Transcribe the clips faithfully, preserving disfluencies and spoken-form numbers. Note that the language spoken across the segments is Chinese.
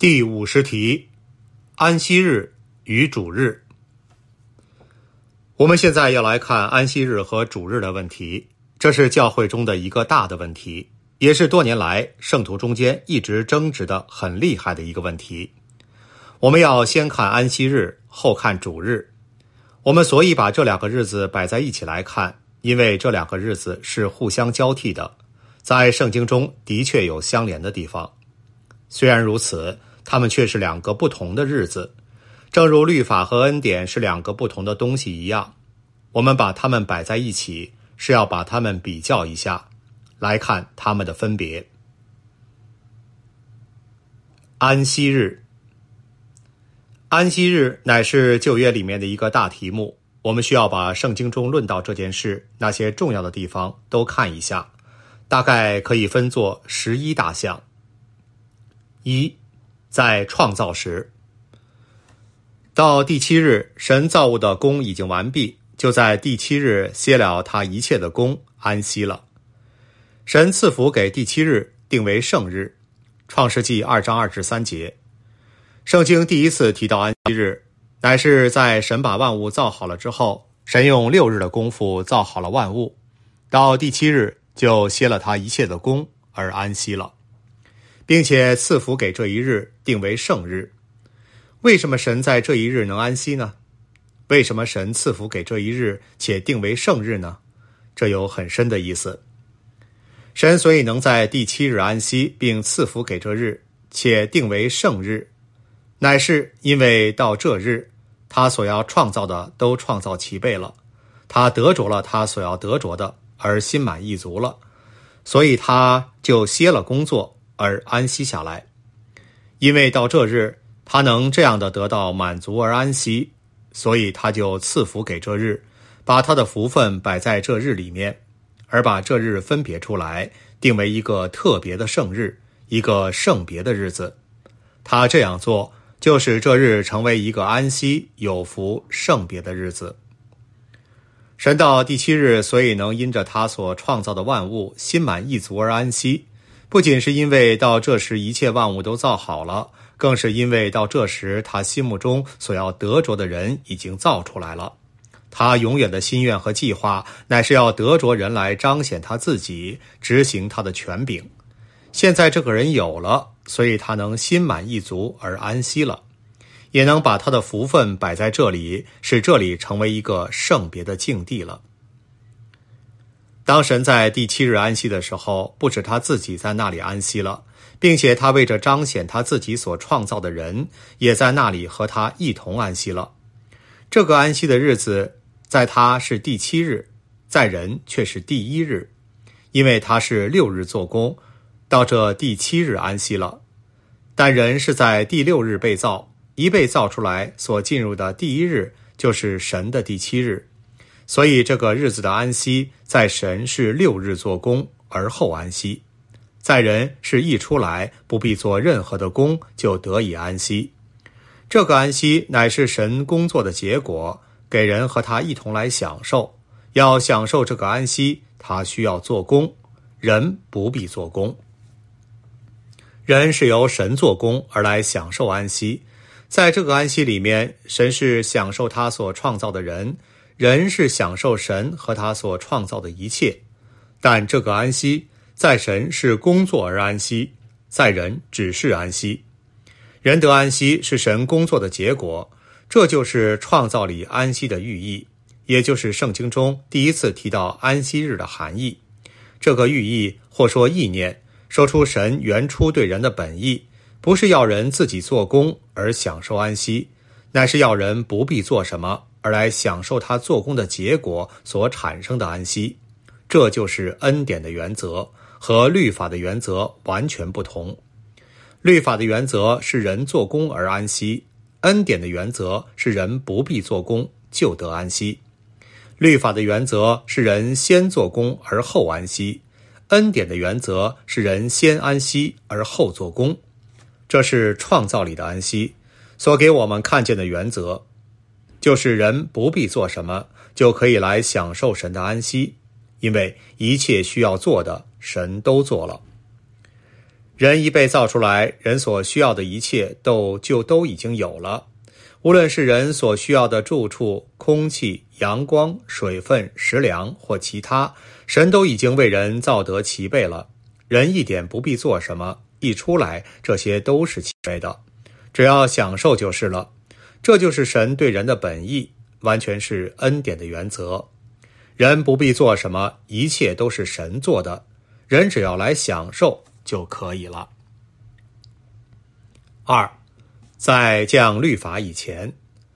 第五十题，安息日与主日。我们现在要来看安息日和主日的问题，这是教会中的一个大的问题，也是多年来圣徒中间一直争执的很厉害的一个问题。我们要先看安息日，后看主日。我们所以把这两个日子摆在一起来看，因为这两个日子是互相交替的，在圣经中的确有相连的地方。虽然如此，它们却是两个不同的日子，正如律法和恩典是两个不同的东西一样。我们把它们摆在一起，是要把它们比较一下，来看它们的分别。安息日，安息日乃是旧约里面的一个大题目，我们需要把圣经中论到这件事那些重要的地方都看一下，大概可以分作十一大项。一，在创造时，到第七日，神造物的工已经完毕，就在第七日歇了他一切的工，安息了。神赐福给第七日，定为圣日。创世纪二章二至三节。圣经第一次提到安息日，乃是在神把万物造好了之后，神用六日的功夫造好了万物，到第七日就歇了他一切的工而安息了，并且赐福给这一日，定为圣日。为什么神在这一日能安息呢？为什么神赐福给这一日且定为圣日呢？这有很深的意思。神所以能在第七日安息，并赐福给这日，且定为圣日，乃是因为到这日，他所要创造的都创造齐备了，他得着了他所要得着的，而心满意足了，所以他就歇了工作而安息下来。因为到这日，他能这样的得到满足而安息，所以他就赐福给这日，把他的福分摆在这日里面，而把这日分别出来，定为一个特别的圣日，一个圣别的日子。他这样做，就使这日成为一个安息、有福、圣别的日子。神到第七日，所以能因着他所创造的万物心满意足而安息，不仅是因为到这时一切万物都造好了，更是因为到这时他心目中所要得着的人已经造出来了。他永远的心愿和计划，乃是要得着人来彰显他自己，执行他的权柄。现在这个人有了，所以他能心满意足而安息了，也能把他的福分摆在这里，使这里成为一个圣别的境地了。当神在第七日安息的时候，不止他自己在那里安息了，并且他为着彰显他自己所创造的人，也在那里和他一同安息了。这个安息的日子，在他是第七日，在人却是第一日，因为他是六日做工，到这第七日安息了。但人是在第六日被造，一被造出来所进入的第一日，就是神的第七日。所以这个日子的安息，在神是六日做工，而后安息；在人是一出来，不必做任何的工，就得以安息。这个安息乃是神工作的结果，给人和他一同来享受。要享受这个安息，他需要做工，人不必做工。人是由神做工而来享受安息，在这个安息里面，神是享受他所创造的人，人是享受神和他所创造的一切。但这个安息，在神是工作而安息，在人只是安息。人得安息是神工作的结果，这就是创造里安息的寓意，也就是圣经中第一次提到安息日的含义。这个寓意或说意念，说出神原初对人的本意，不是要人自己做工而享受安息，乃是要人不必做什么，而来享受他做工的结果所产生的安息。这就是恩典的原则，和律法的原则完全不同。律法的原则是人做工而安息，恩典的原则是人不必做工就得安息。律法的原则是人先做工而后安息，恩典的原则是人先安息而后做工。这是创造里的安息所给我们看见的原则，就是人不必做什么，就可以来享受神的安息，因为一切需要做的神都做了。 人一被造出来，人所需要的一切都就都已经有了。无论是人所需要的住处、空气、阳光、水分、食粮或其他，神都已经为人造得齐备了。人一点不必做什么，一出来这些都是齐备的，只要享受就是了。这就是神对人的本意，完全是恩典的原则。人不必做什么，一切都是神做的，人只要来享受就可以了。二，在降律法以前，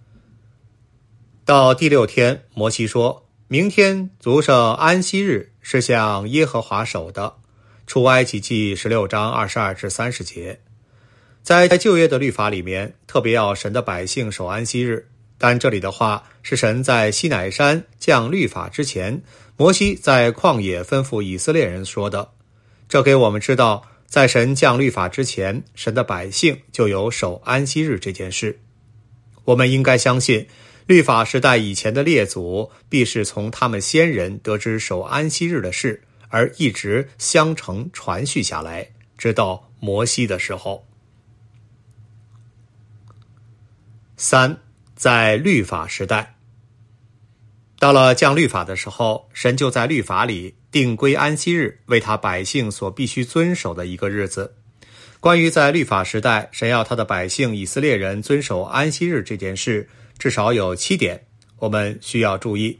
到第六天，摩西说，明天族圣安息日是向耶和华守的。出埃及记十六章二十二至三十节。在旧约的律法里面，特别要神的百姓守安息日，但这里的话是神在西乃山降律法之前，摩西在旷野吩咐以色列人说的。这给我们知道，在神降律法之前，神的百姓就有守安息日这件事。我们应该相信，律法时代以前的列祖必是从他们先人得知守安息日的事，而一直相承传续下来，直到摩西的时候。三，在律法时代，到了降律法的时候，神就在律法里定规安息日，为他百姓所必须遵守的一个日子。关于在律法时代神要他的百姓以色列人遵守安息日这件事，至少有七点我们需要注意。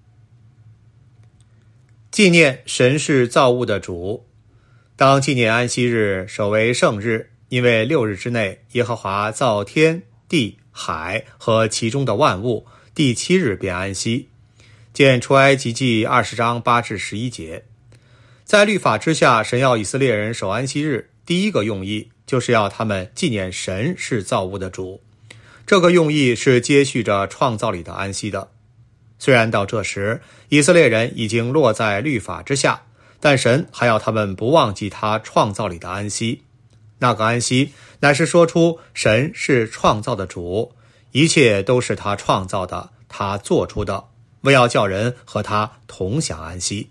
纪念神是造物的主，当纪念安息日，守为圣日，因为六日之内耶和华造天地海和其中的万物，第七日便安息。见出埃及记二十章八至十一节。在律法之下，神要以色列人守安息日，第一个用意就是要他们纪念神是造物的主。这个用意是接续着创造里的安息的。虽然到这时以色列人已经落在律法之下，但神还要他们不忘记他创造里的安息。那个安息乃是说出神是创造的主，一切都是他创造的，他做出的，为要叫人和他同享安息。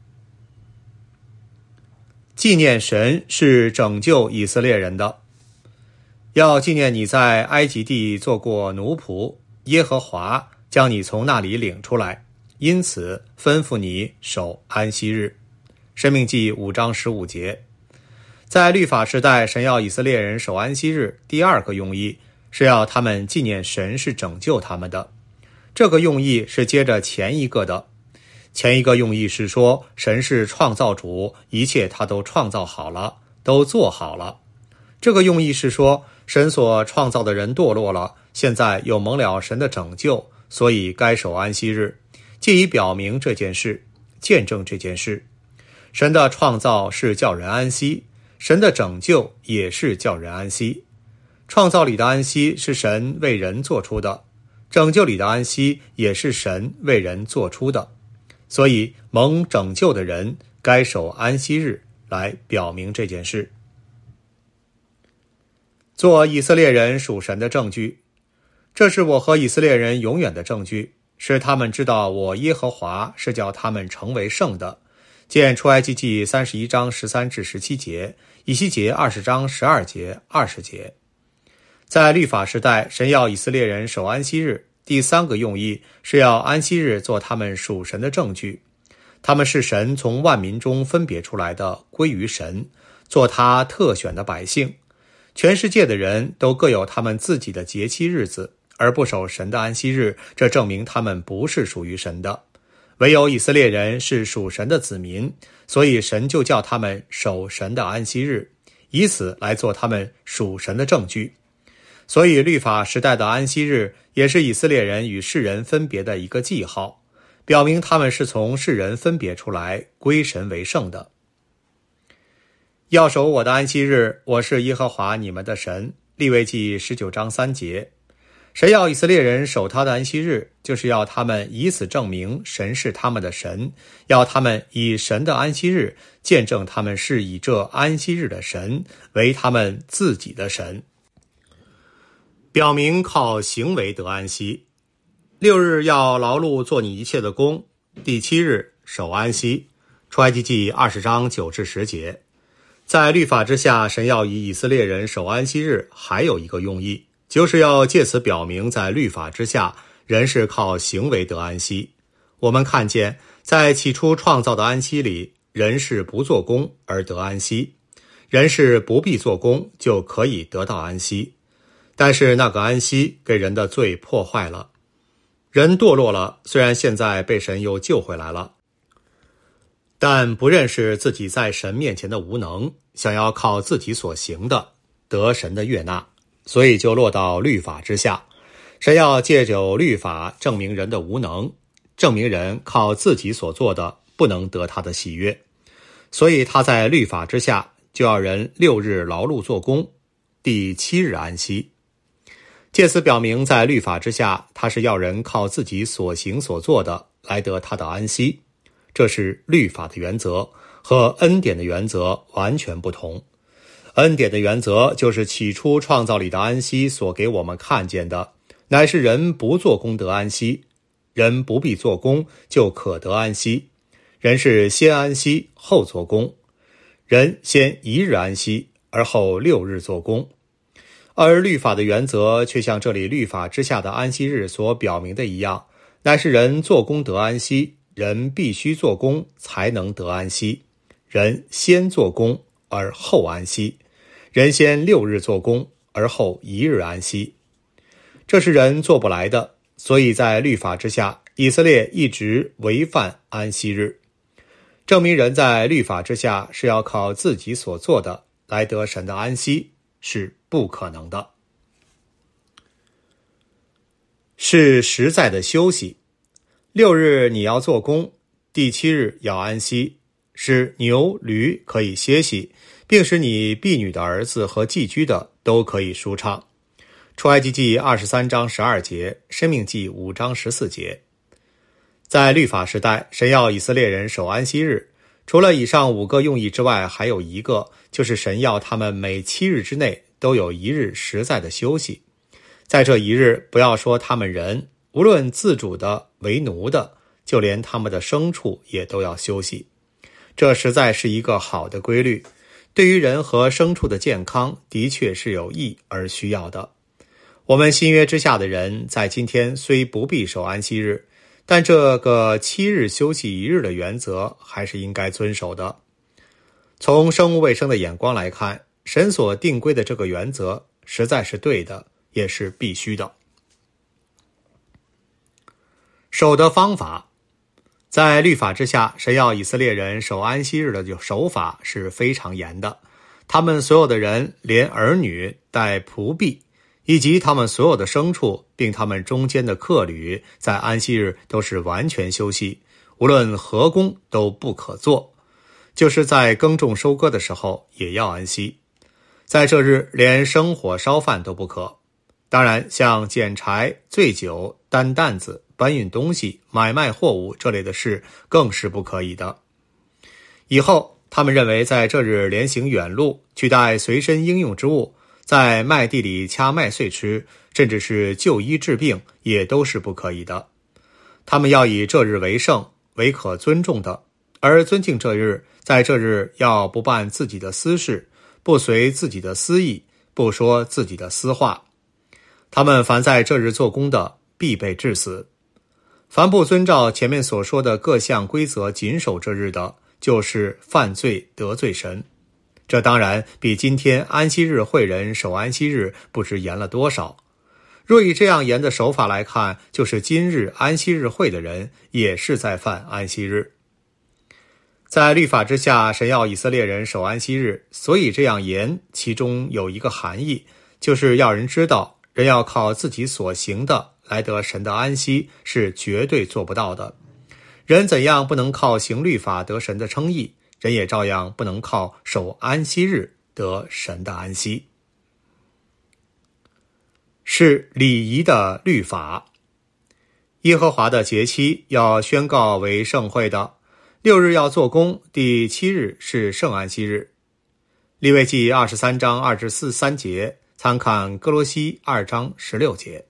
纪念神是拯救以色列人的，要纪念你在埃及地做过奴仆，耶和华将你从那里领出来，因此吩咐你守安息日。申命记五章十五节。在律法时代，神要以色列人守安息日，第二个用意是要他们纪念神是拯救他们的。这个用意是接着前一个的。前一个用意是说神是创造主，一切他都创造好了，都做好了。这个用意是说神所创造的人堕落了，现在又蒙了神的拯救，所以该守安息日，借以表明这件事，见证这件事。神的创造是叫人安息，神的拯救也是叫人安息。创造里的安息是神为人做出的，拯救里的安息也是神为人做出的。所以蒙拯救的人该守安息日来表明这件事。做以色列人属神的证据，这是我和以色列人永远的证据，使他们知道我耶和华是叫他们成为圣的。见出埃及记三十一章十三至十七节，以西结二十章十二节、二十节。在律法时代，神要以色列人守安息日，第三个用意是要安息日做他们属神的证据。他们是神从万民中分别出来的，归于神，做他特选的百姓。全世界的人都各有他们自己的节期日子，而不守神的安息日，这证明他们不是属于神的。唯有以色列人是属神的子民，所以神就叫他们守神的安息日，以此来做他们属神的证据。所以律法时代的安息日也是以色列人与世人分别的一个记号，表明他们是从世人分别出来，归神为圣的。要守我的安息日，我是耶和华你们的神。利未记十九章三节。神要以色列人守他的安息日，就是要他们以此证明神是他们的神，要他们以神的安息日见证他们是以这安息日的神为他们自己的神，表明靠行为得安息。六日要劳碌做你一切的工，第七日守安息。出埃及记二十章九至十节。 在律法之下，神要以以色列人守安息日，还有一个用意，就是要借此表明，在律法之下，人是靠行为得安息。我们看见，在起初创造的安息里，人是不做工而得安息，人是不必做工就可以得到安息。但是那个安息给人的罪破坏了，人堕落了，虽然现在被神又救回来了，但不认识自己在神面前的无能，想要靠自己所行的得神的悦纳，所以就落到律法之下。神要借着律法证明人的无能，证明人靠自己所做的不能得他的喜悦，所以他在律法之下就要人六日劳碌做工，第七日安息。借此表明，在律法之下，他是要人靠自己所行所做的来得他的安息。这是律法的原则，和恩典的原则完全不同。恩典的原则就是起初创造里的安息所给我们看见的，乃是人不做工得安息，人不必做工就可得安息。人是先安息后做工，人先一日安息，而后六日做工。而律法的原则却像这里律法之下的安息日所表明的一样，乃是人做工得安息，人必须做工才能得安息。人先做工而后安息，人先六日做工而后一日安息。这是人做不来的，所以在律法之下，以色列一直违反安息日，证明人在律法之下是要靠自己所做的来得神的安息，是不可能的。是实在的休息，六日你要做工，第七日要安息，使牛驴可以歇息，并使你婢女的儿子和寄居的都可以舒畅。出埃及记二十三章十二节，申命记五章十四节。在律法时代，神要以色列人守安息日，除了以上五个用意之外，还有一个，就是神要他们每七日之内都有一日实在的休息。在这一日，不要说他们人，无论自主的为奴的，就连他们的牲畜也都要休息。这实在是一个好的规律，对于人和牲畜的健康的确是有益而需要的。我们新约之下的人在今天虽不必守安息日，但这个七日休息一日的原则还是应该遵守的。从生物卫生的眼光来看，神所定规的这个原则实在是对的，也是必须的。守的方法，在律法之下，神要以色列人守安息日的守法是非常严的。他们所有的人，连儿女带仆婢，以及他们所有的牲畜，并他们中间的客旅，在安息日都是完全休息，无论何工都不可做，就是在耕种收割的时候也要安息。在这日，连生火烧饭都不可。当然，像捡柴、醉酒、担担子、搬运东西、买卖货物这类的事更是不可以的。以后他们认为在这日连行远路，去带随身应用之物，在麦地里掐麦穗吃，甚至是就医治病，也都是不可以的。他们要以这日为圣，为可尊重的，而尊敬这日，在这日要不办自己的私事，不随自己的私意，不说自己的私话。他们凡在这日做工的，必被治死。凡不遵照前面所说的各项规则谨守这日的，就是犯罪得罪神。这当然比今天安息日会人守安息日不知严了多少。若以这样严的守法来看，就是今日安息日会的人也是在犯安息日。在律法之下，神要以色列人守安息日，所以这样严，其中有一个含义，就是要人知道，人要靠自己所行的来得神的安息是绝对做不到的。人怎样不能靠行律法得神的称义，人也照样不能靠守安息日得神的安息。是礼仪的律法。耶和华的节期要宣告为圣会的，六日要做工，第七日是圣安息日。利未记二十三章二至四三节，参看哥罗西二章十六节。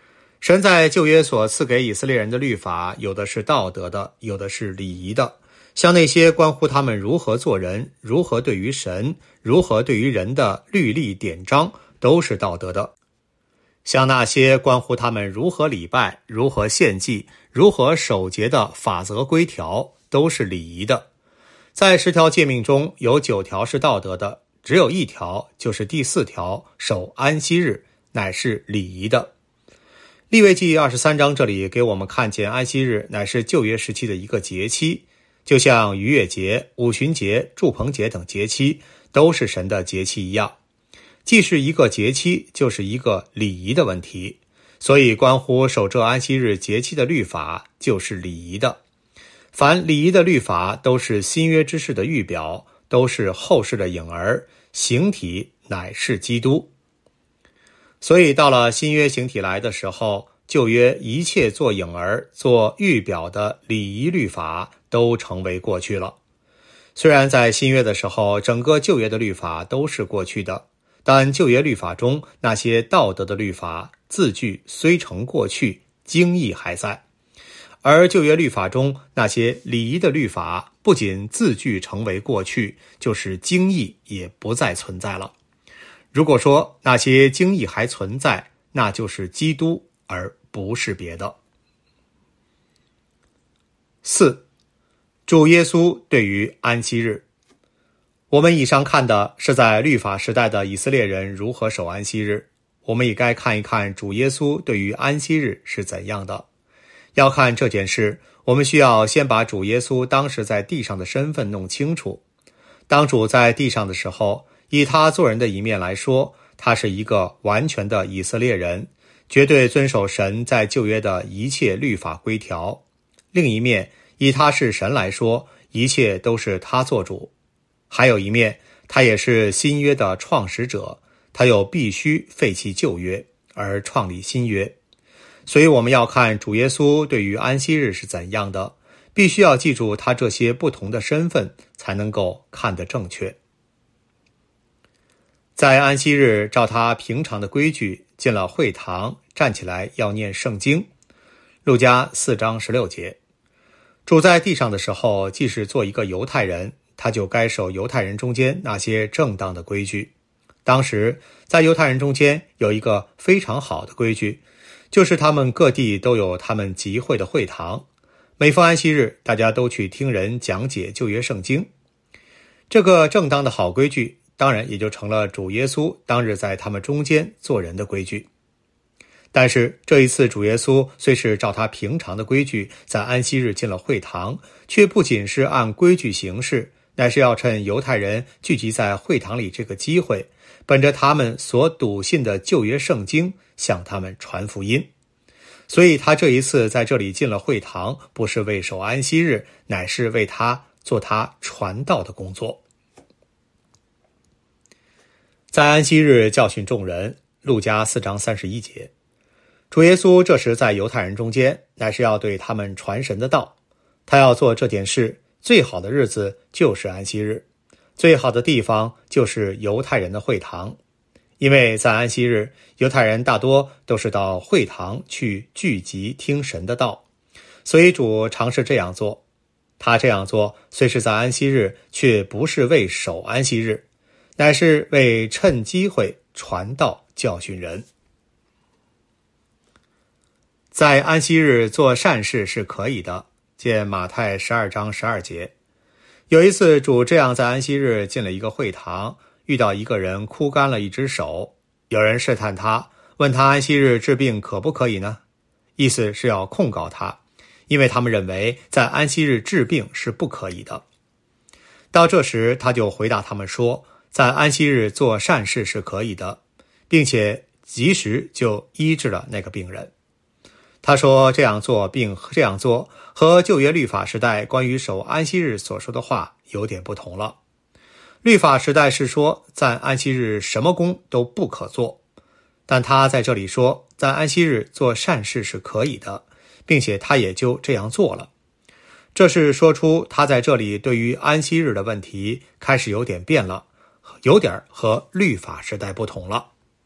神在旧约所赐给以色列人的律法，有的是道德的，有的是礼仪的。 像那些关乎他们如何做人、如何对于神、如何对于人的律例典章，都是道德的。像那些关乎他们如何礼拜、如何献祭、如何守节的法则规条，都是礼仪的。在十条诫命中，有九条是道德的，只有一条，就是第四条，守安息日，乃是礼仪的。利未记二十三章这里给我们看见安息日乃是旧约时期的一个节期，就像逾越节、五旬节、住棚节等节期都是神的节期一样。既是一个节期，就是一个礼仪的问题，所以关乎守这安息日节期的律法就是礼仪的。凡礼仪的律法都是新约之事的预表，都是后世的影儿，形体乃是基督。所以到了新约形体来的时候，旧约一切做影儿、做预表的礼仪律法都成为过去了。虽然在新约的时候，整个旧约的律法都是过去的，但旧约律法中那些道德的律法字句虽成过去，经义还在。而旧约律法中那些礼仪的律法，不仅字句成为过去，就是经义也不再存在了。如果说那些经义还存在，那就是基督，而不是别的。四、主耶稣对于安息日。我们以上看的是在律法时代的以色列人如何守安息日，我们也该看一看主耶稣对于安息日是怎样的。要看这件事，我们需要先把主耶稣当时在地上的身份弄清楚。当主在地上的时候，以他做人的一面来说，他是一个完全的以色列人，绝对遵守神在旧约的一切律法规条。另一面，以他是神来说，一切都是他做主。还有一面，他也是新约的创始者，他又必须废弃旧约而创立新约。所以我们要看主耶稣对于安息日是怎样的，必须要记住他这些不同的身份，才能够看得正确。在安息日，照他平常的规矩，进了会堂，站起来要念圣经。路加四章十六节。主在地上的时候，既是做一个犹太人，他就该守犹太人中间那些正当的规矩。当时在犹太人中间有一个非常好的规矩，就是他们各地都有他们集会的会堂，每逢安息日，大家都去听人讲解旧约圣经。这个正当的好规矩，当然也就成了主耶稣当日在他们中间做人的规矩。但是这一次主耶稣虽是照他平常的规矩在安息日进了会堂，却不仅是按规矩行事，乃是要趁犹太人聚集在会堂里这个机会，本着他们所笃信的旧约圣经，向他们传福音。所以他这一次在这里进了会堂，不是为守安息日，乃是为他做他传道的工作。在安息日教训众人，路加四章三十一节。主耶稣这时在犹太人中间，乃是要对他们传神的道。他要做这件事，最好的日子就是安息日，最好的地方就是犹太人的会堂。因为在安息日，犹太人大多都是到会堂去聚集听神的道，所以主尝试这样做。他这样做虽是在安息日，却不是为守安息日，乃是为趁机会传道教训人。在安息日做善事是可以的，见马太十二章十二节。有一次主这样在安息日进了一个会堂，遇到一个人枯干了一只手，有人试探他，问他安息日治病可不可以呢？意思是要控告他，因为他们认为在安息日治病是不可以的。到这时他就回答他们说，在安息日做善事是可以的，并且及时就医治了那个病人。他说这样做并这样做和旧约律法时代关于守安息日所说的话有点不同了。律法时代是说在安息日什么工都不可做，但他在这里说在安息日做善事是可以的，并且他也就这样做了。这是说出他在这里对于安息日的问题开始有点变了，有点和律法时代不同了。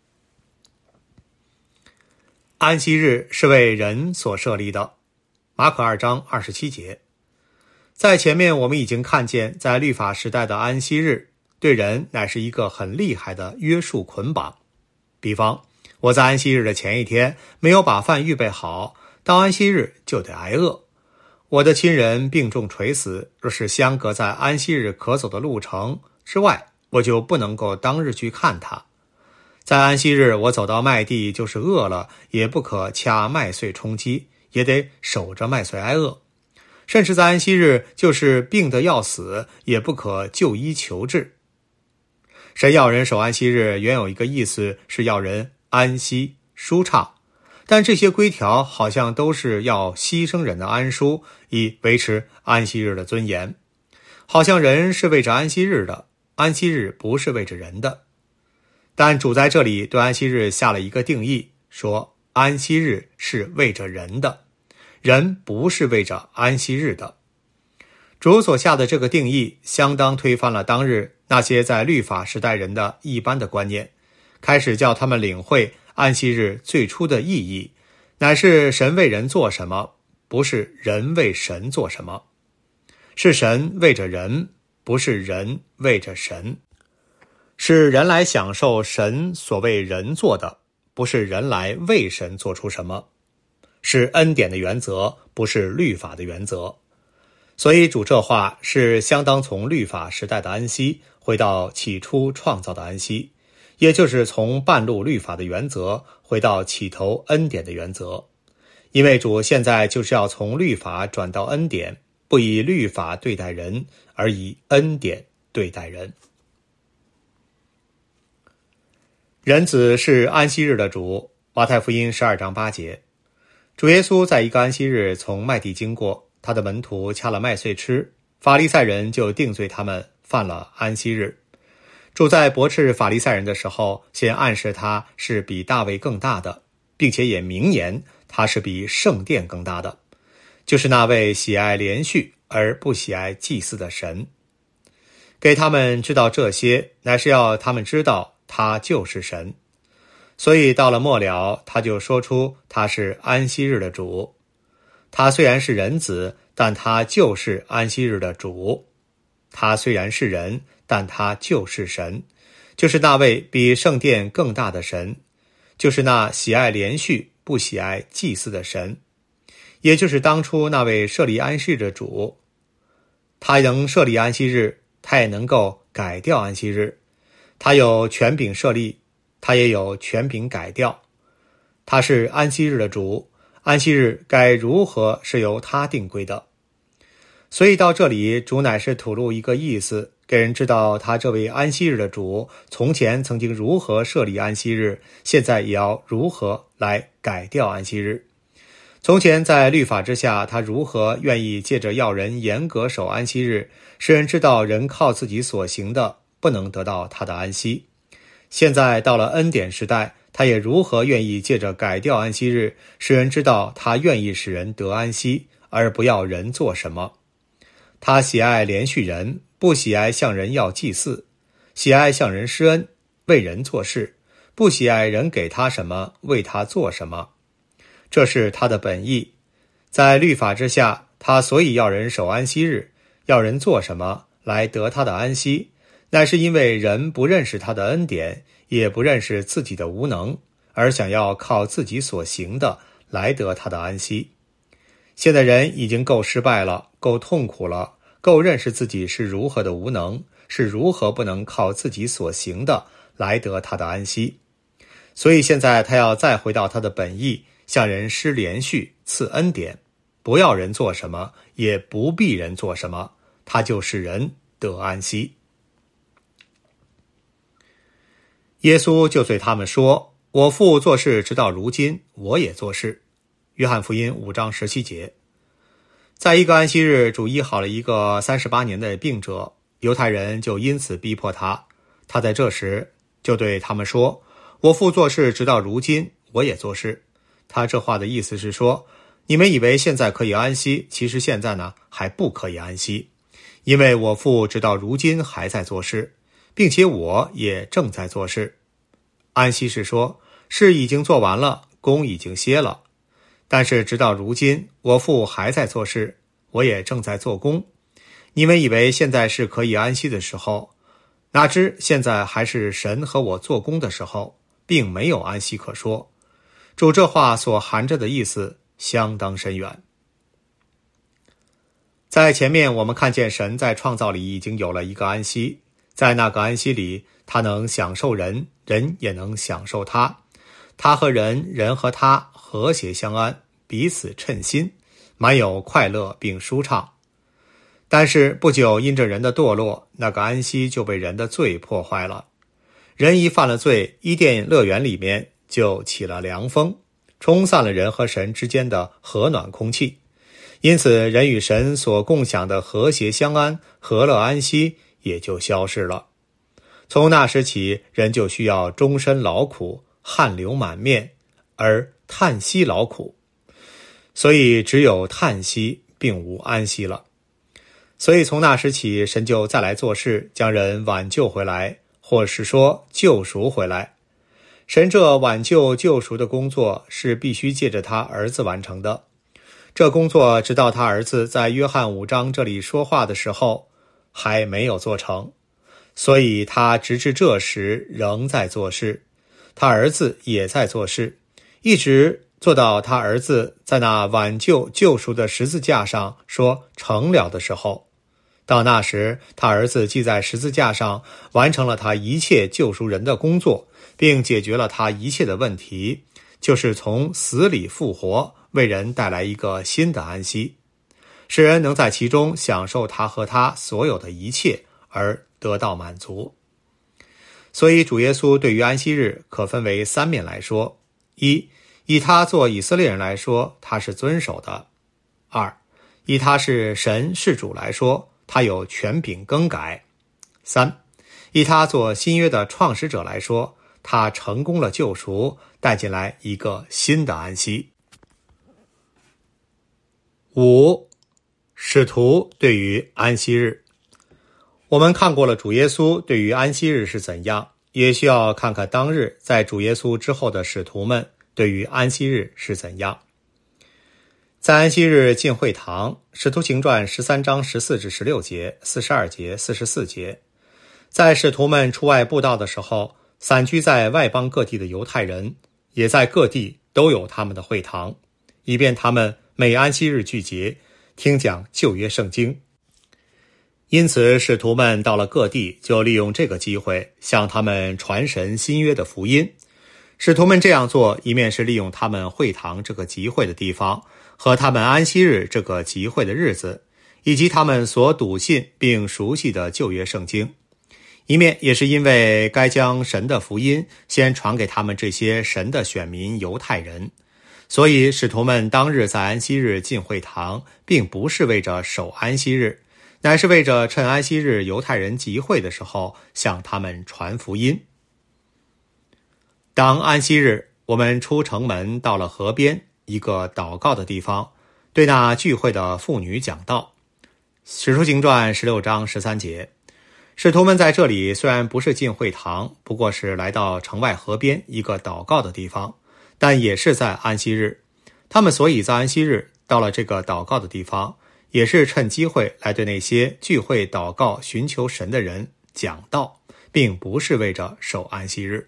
安息日是为人所设立的，马可二章二十七节。 在前面我们已经看见，在律法时代的安息日对人乃是一个很厉害的约束捆绑。比方，我在安息日的前一天没有把饭预备好，到安息日就得挨饿。我的亲人病重垂死，若是相隔在安息日可走的路程之外，我就不能够当日去看他。在安息日，我走到麦地，就是饿了，也不可掐麦穗充饥，也得守着麦穗挨饿。甚至在安息日，就是病得要死，也不可就医求治。神要人守安息日，原有一个意思是要人安息舒畅，但这些规条好像都是要牺牲人的安舒，以维持安息日的尊严。好像人是为着安息日的，安息日不是为着人的。但主在这里对安息日下了一个定义，说安息日是为着人的，人不是为着安息日的。主所下的这个定义相当推翻了当日那些在律法时代人的一般的观念，开始叫他们领会安息日最初的意义，乃是神为人做什么，不是人为神做什么。是神为着人，不是人为着神。是人来享受神所为人做的，不是人来为神做出什么。是恩典的原则，不是律法的原则。所以主这话是相当从律法时代的安息回到起初创造的安息，也就是从半路律法的原则回到起头恩典的原则。因为主现在就是要从律法转到恩典，不以律法对待人，而以恩典对待人。人子是安息日的主，马太福音十二章八节。主耶稣在一个安息日从麦地经过，他的门徒掐了麦穗吃，法利赛人就定罪他们犯了安息日。主在驳斥法利赛人的时候，先暗示他是比大卫更大的，并且也明言他是比圣殿更大的，就是那位喜爱连续而不喜爱祭祀的神。给他们知道这些，乃是要他们知道他就是神。所以到了末了，他就说出他是安息日的主。他虽然是人子，但他就是安息日的主。他虽然是人，但他就是神，就是那位比圣殿更大的神，就是那喜爱连续不喜爱祭祀的神，也就是当初那位设立安息日的主。他能设立安息日，他也能够改掉安息日。他有权柄设立，他也有权柄改掉。他是安息日的主，安息日该如何是由他定规的。所以到这里，主乃是吐露一个意思，给人知道他这位安息日的主从前曾经如何设立安息日，现在也要如何来改掉安息日。从前在律法之下，他如何愿意借着要人严格守安息日，使人知道人靠自己所行的不能得到他的安息。现在到了恩典时代，他也如何愿意借着改掉安息日，使人知道他愿意使人得安息，而不要人做什么。他喜爱连续人，不喜爱向人要祭祀，喜爱向人施恩，为人做事，不喜爱人给他什么，为他做什么。这是他的本意。在律法之下，他所以要人守安息日，要人做什么来得他的安息，乃是因为人不认识他的恩典，也不认识自己的无能，而想要靠自己所行的来得他的安息。现在人已经够失败了，够痛苦了，够认识自己是如何的无能，是如何不能靠自己所行的来得他的安息。所以现在他要再回到他的本意，向人施连续，赐恩典，不要人做什么，也不必人做什么，他就使人得安息。耶稣就对他们说，我父做事直到如今，我也做事。约翰福音五章十七节。在一个安息日，主医好了一个三十八年的病者，犹太人就因此逼迫他。他在这时就对他们说，我父做事直到如今，我也做事。他这话的意思是说，你们以为现在可以安息，其实现在呢还不可以安息，因为我父直到如今还在做事，并且我也正在做事。安息是说，事已经做完了，工已经歇了。但是直到如今，我父还在做事，我也正在做工。 你们以为现在是可以安息的时候，哪知现在还是神和我做工的时候，并没有安息可说。主这话所含着的意思相当深远。在前面我们看见神在创造里已经有了一个安息，在那个安息里，他能享受人，人也能享受他。他和人，人和他和谐相安，彼此称心，满有快乐并舒畅。但是不久因着人的堕落，那个安息就被人的罪破坏了。人一犯了罪，伊甸乐园里面就起了凉风，冲散了人和神之间的和暖空气。因此人与神所共享的和谐相安、和乐安息也就消失了。从那时起，人就需要终身劳苦，汗流满面，而叹息劳苦。所以只有叹息，并无安息了。所以从那时起，神就再来做事，将人挽救回来，或是说救赎回来。神这挽救救赎的工作是必须借着他儿子完成的。这工作直到他儿子在约翰五章这里说话的时候还没有做成，所以他直至这时仍在做事，他儿子也在做事，一直做到他儿子在那挽救救赎的十字架上说成了的时候。到那时，他儿子既在十字架上完成了他一切救赎人的工作，并解决了他一切的问题，就是从死里复活，为人带来一个新的安息，使人能在其中享受他和他所有的一切，而得到满足。所以主耶稣对于安息日可分为三面来说：一，以他做以色列人来说，他是遵守的；二，以他是神是主来说，他有权柄更改；三，以他做新约的创始者来说，他成功了救赎，带进来一个新的安息。五，使徒对于安息日。我们看过了主耶稣对于安息日是怎样，也需要看看当日在主耶稣之后的使徒们对于安息日是怎样。在安息日进会堂，使徒行传十三章十四至十六节、四十二节、四十四节。在使徒们出外布道的时候，散居在外邦各地的犹太人也在各地都有他们的会堂，以便他们每安息日聚集，听讲旧约圣经。因此使徒们到了各地，就利用这个机会向他们传神新约的福音。使徒们这样做，一面是利用他们会堂这个集会的地方，和他们安息日这个集会的日子，以及他们所笃信并熟悉的旧约圣经；一面也是因为该将神的福音先传给他们这些神的选民犹太人。所以使徒们当日在安息日进会堂，并不是为着守安息日，乃是为着趁安息日犹太人集会的时候向他们传福音。当安息日，我们出城门到了河边一个祷告的地方，对那聚会的妇女讲道。使徒行传十六章十三节。使徒们在这里虽然不是进会堂，不过是来到城外河边一个祷告的地方，但也是在安息日。他们所以在安息日到了这个祷告的地方，也是趁机会来对那些聚会祷告寻求神的人讲道，并不是为着守安息日。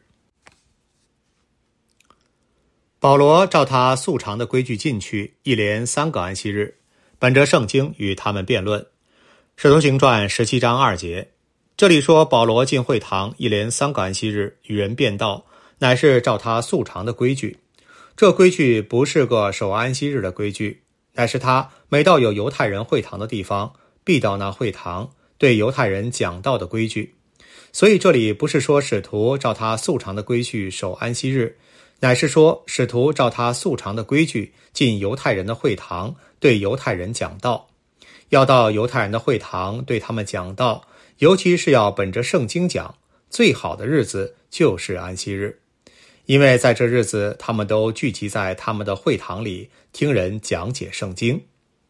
保罗照他素常的规矩进去，一连三个安息日，本着圣经与他们辩论。使徒行传十七章二节，这里说保罗进会堂一连三个安息日与人辩道，乃是照他素常的规矩。这规矩不是个守安息日的规矩，乃是他每到有犹太人会堂的地方，必到那会堂对犹太人讲道的规矩。所以这里不是说使徒照他素常的规矩守安息日，乃是说使徒照他素常的规矩进犹太人的会堂，对犹太人讲道。要到犹太人的会堂对他们讲道，尤其是要本着圣经讲，最好的日子就是安息日，因为在这日子他们都聚集在他们的会堂里听人讲解圣经。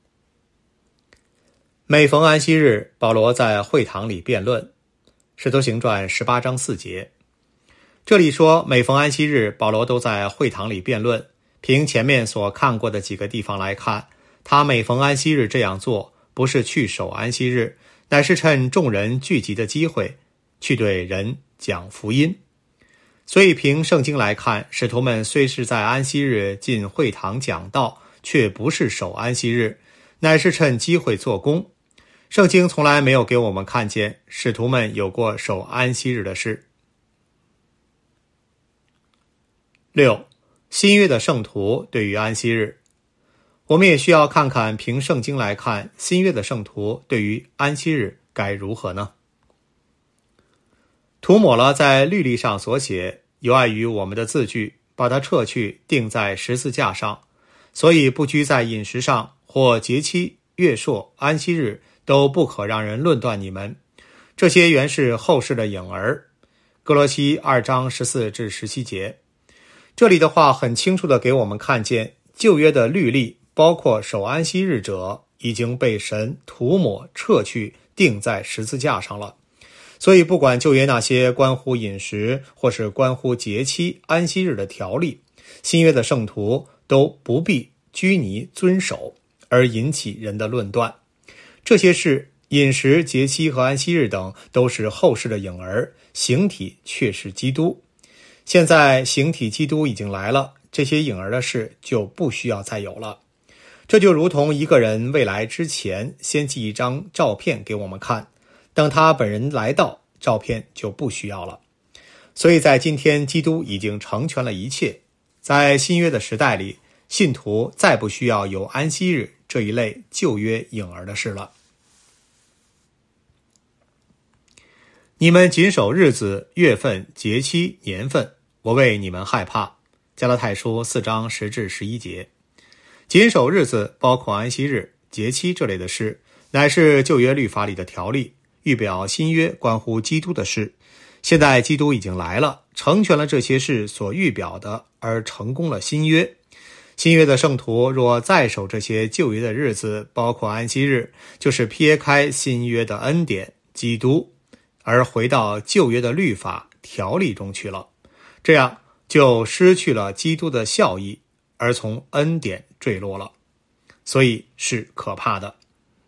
每逢安息日，保罗在会堂里辩论。使徒行传十八章四节。这里说每逢安息日，保罗都在会堂里辩论。凭前面所看过的几个地方来看，他每逢安息日这样做，不是去守安息日， 乃是趁众人聚集的机会，去对人讲福音。所以凭圣经来看，使徒们虽是在安息日进会堂讲道，却不是守安息日，乃是趁机会做工。圣经从来没有给我们看见使徒们有过守安息日的事。六、新约的圣徒对于安息日，我们也需要看看凭圣经来看，新约的圣徒对于安息日该如何呢？涂抹了在律例上所写，有碍于我们的字句，把它撤去，钉在十字架上，所以不拘在饮食上或节期、月朔、安息日，都不可让人论断你们。这些原是后世的影儿。哥罗西二章十四至十七节。这里的话很清楚地给我们看见，旧约的律例，包括守安息日者，已经被神涂抹、撤去，钉在十字架上了。所以不管旧约那些关乎饮食或是关乎节期、安息日的条例，新约的圣徒都不必拘泥遵守，而引起人的论断。这些事，饮食、节期和安息日等，都是后世的影儿，形体却是基督。现在形体基督已经来了，这些影儿的事就不需要再有了。这就如同一个人未来之前先寄一张照片给我们看，等他本人来到，照片就不需要了。所以在今天，基督已经成全了一切。在新约的时代里，信徒再不需要有安息日这一类旧约影儿的事了。你们谨守日子、月份、节期、年份，我为你们害怕。加拉太书四章十至十一节。谨守日子包括安息日、节期这类的事，乃是旧约律法里的条例，预表新约关乎基督的事。现在基督已经来了，成全了这些事所预表的，而成功了新约。新约的圣徒若再守这些旧约的日子，包括安息日，就是撇开新约的恩典基督，而回到旧约的律法条例中去了，这样就失去了基督的效益，而从恩典坠落了，所以是可怕的。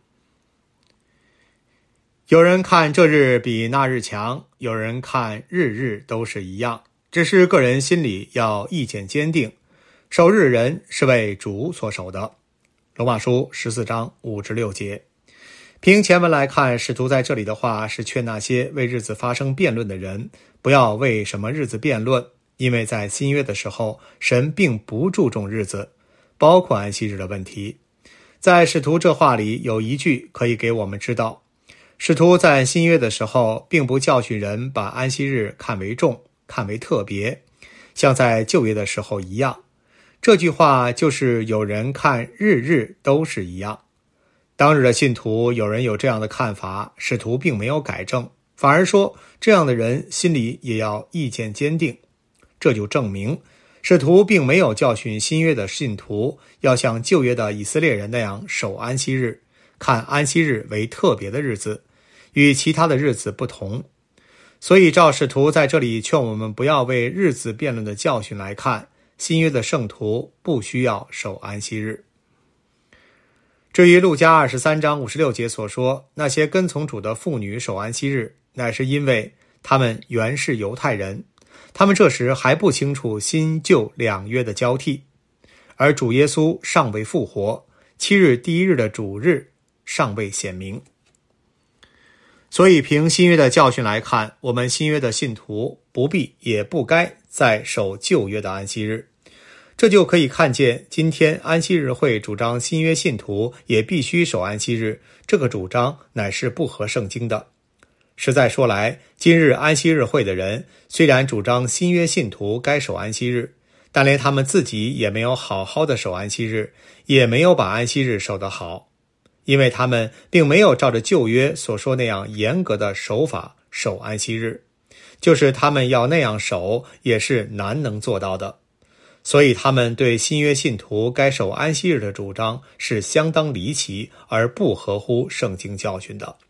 有人看这日比那日强，有人看日日都是一样，只是个人心里要意见坚定。守日人是为主所守的。罗马书十四章五至六节。凭前文来看，使徒在这里的话是劝那些为日子发生辩论的人，不要为什么日子辩论，因为在新约的时候，神并不注重日子，包括安息日的问题。在使徒这话里有一句可以给我们知道，使徒在新约的时候并不教训人把安息日看为重，看为特别，像在旧约的时候一样。这句话就是有人看日日都是一样。当日的信徒有人有这样的看法，使徒并没有改正，反而说这样的人心里也要意见坚定。这就证明使徒并没有教训新约的信徒要像旧约的以色列人那样守安息日，看安息日为特别的日子，与其他的日子不同。所以照使徒在这里劝我们不要为日子辩论的教训来看，新约的圣徒不需要守安息日。至于路加二十三章五十六节所说，那些跟从主的妇女守安息日，乃是因为他们原是犹太人，他们这时还不清楚新旧两约的交替，而主耶稣尚未复活，七日第一日的主日尚未显明。所以凭新约的教训来看，我们新约的信徒不必也不该再守旧约的安息日。这就可以看见，今天安息日会主张新约信徒也必须守安息日，这个主张乃是不合圣经的。实在说来，今日安息日会的人虽然主张新约信徒该守安息日，但连他们自己也没有好好的守安息日，也没有把安息日守得好，因为他们并没有照着旧约所说那样严格的守法守安息日，就是他们要那样守也是难能做到的。所以他们对新约信徒该守安息日的主张是相当离奇而不合乎圣经教训的。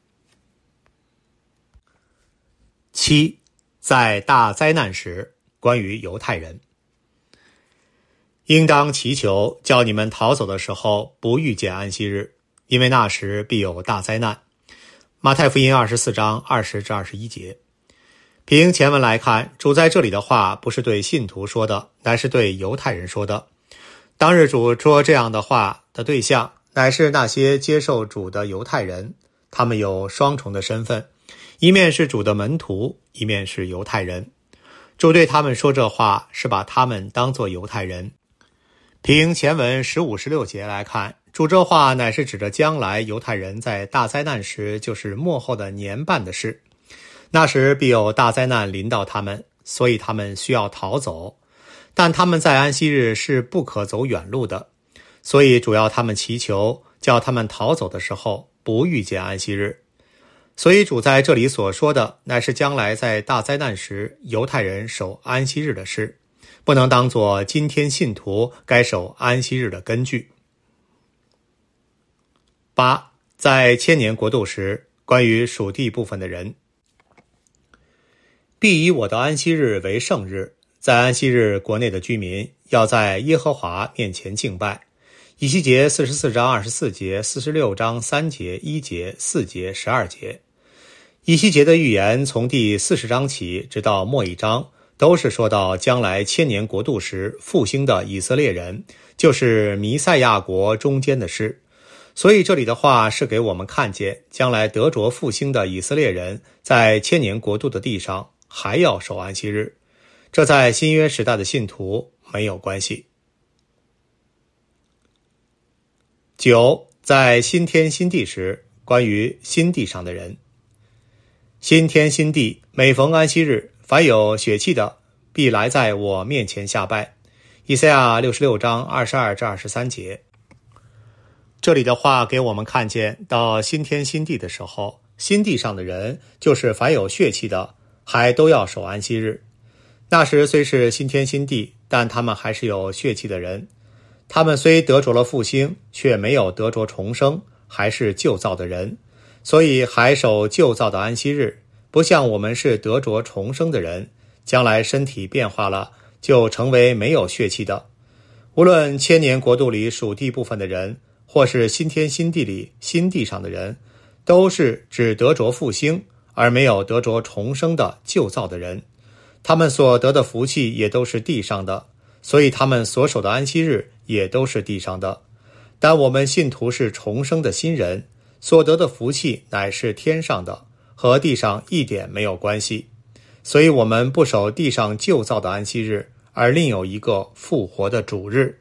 七，在大灾难时，关于犹太人，应当祈求叫你们逃走的时候不遇见安息日，因为那时必有大灾难。 马太福音二十四章二十至二十一节。凭前文来看，主在这里的话不是对信徒说的，乃是对犹太人说的。当日主说这样的话的对象，乃是那些接受主的犹太人，他们有双重的身份，一面是主的门徒，一面是犹太人。主对他们说这话，是把他们当作犹太人。凭前文十五、十六节来看，主这话乃是指着将来犹太人在大灾难时，就是末后的年半的事。那时必有大灾难临到他们，所以他们需要逃走。但他们在安息日是不可走远路的，所以主要他们祈求，叫他们逃走的时候不遇见安息日。所以主在这里所说的，乃是将来在大灾难时犹太人守安息日的事，不能当作今天信徒该守安息日的根据。八，在千年国度时，关于属地部分的人，必以我的安息日为圣日，在安息日国内的居民要在耶和华面前敬拜。以西结四十四章二十四节、四十六章三节、一节、四节、十二节。以西结的预言从第四十章起直到末一章，都是说到将来千年国度时复兴的以色列人，就是弥赛亚国中间的事。所以这里的话是给我们看见，将来得着复兴的以色列人在千年国度的地上还要守安息日，这在新约时代的信徒没有关系。九，在新天新地时，关于新地上的人，新天新地，每逢安息日，凡有血气的必来在我面前下拜。以赛亚六十六章二十二至二十三节。这里的话给我们看见，到新天新地的时候，新地上的人，就是凡有血气的，还都要守安息日。那时虽是新天新地，但他们还是有血气的人。他们虽得着了复兴，却没有得着重生，还是旧造的人，所以还守旧造的安息日，不像我们是得着重生的人，将来身体变化了，就成为没有血气的。无论千年国度里属地部分的人，或是新天新地里新地上的人，都是只得着复兴，而没有得着重生的旧造的人。他们所得的福气也都是地上的，所以他们所守的安息日也都是地上的。但我们信徒是重生的新人，所得的福气乃是天上的，和地上一点没有关系。所以我们不守地上旧造的安息日，而另有一个复活的主日。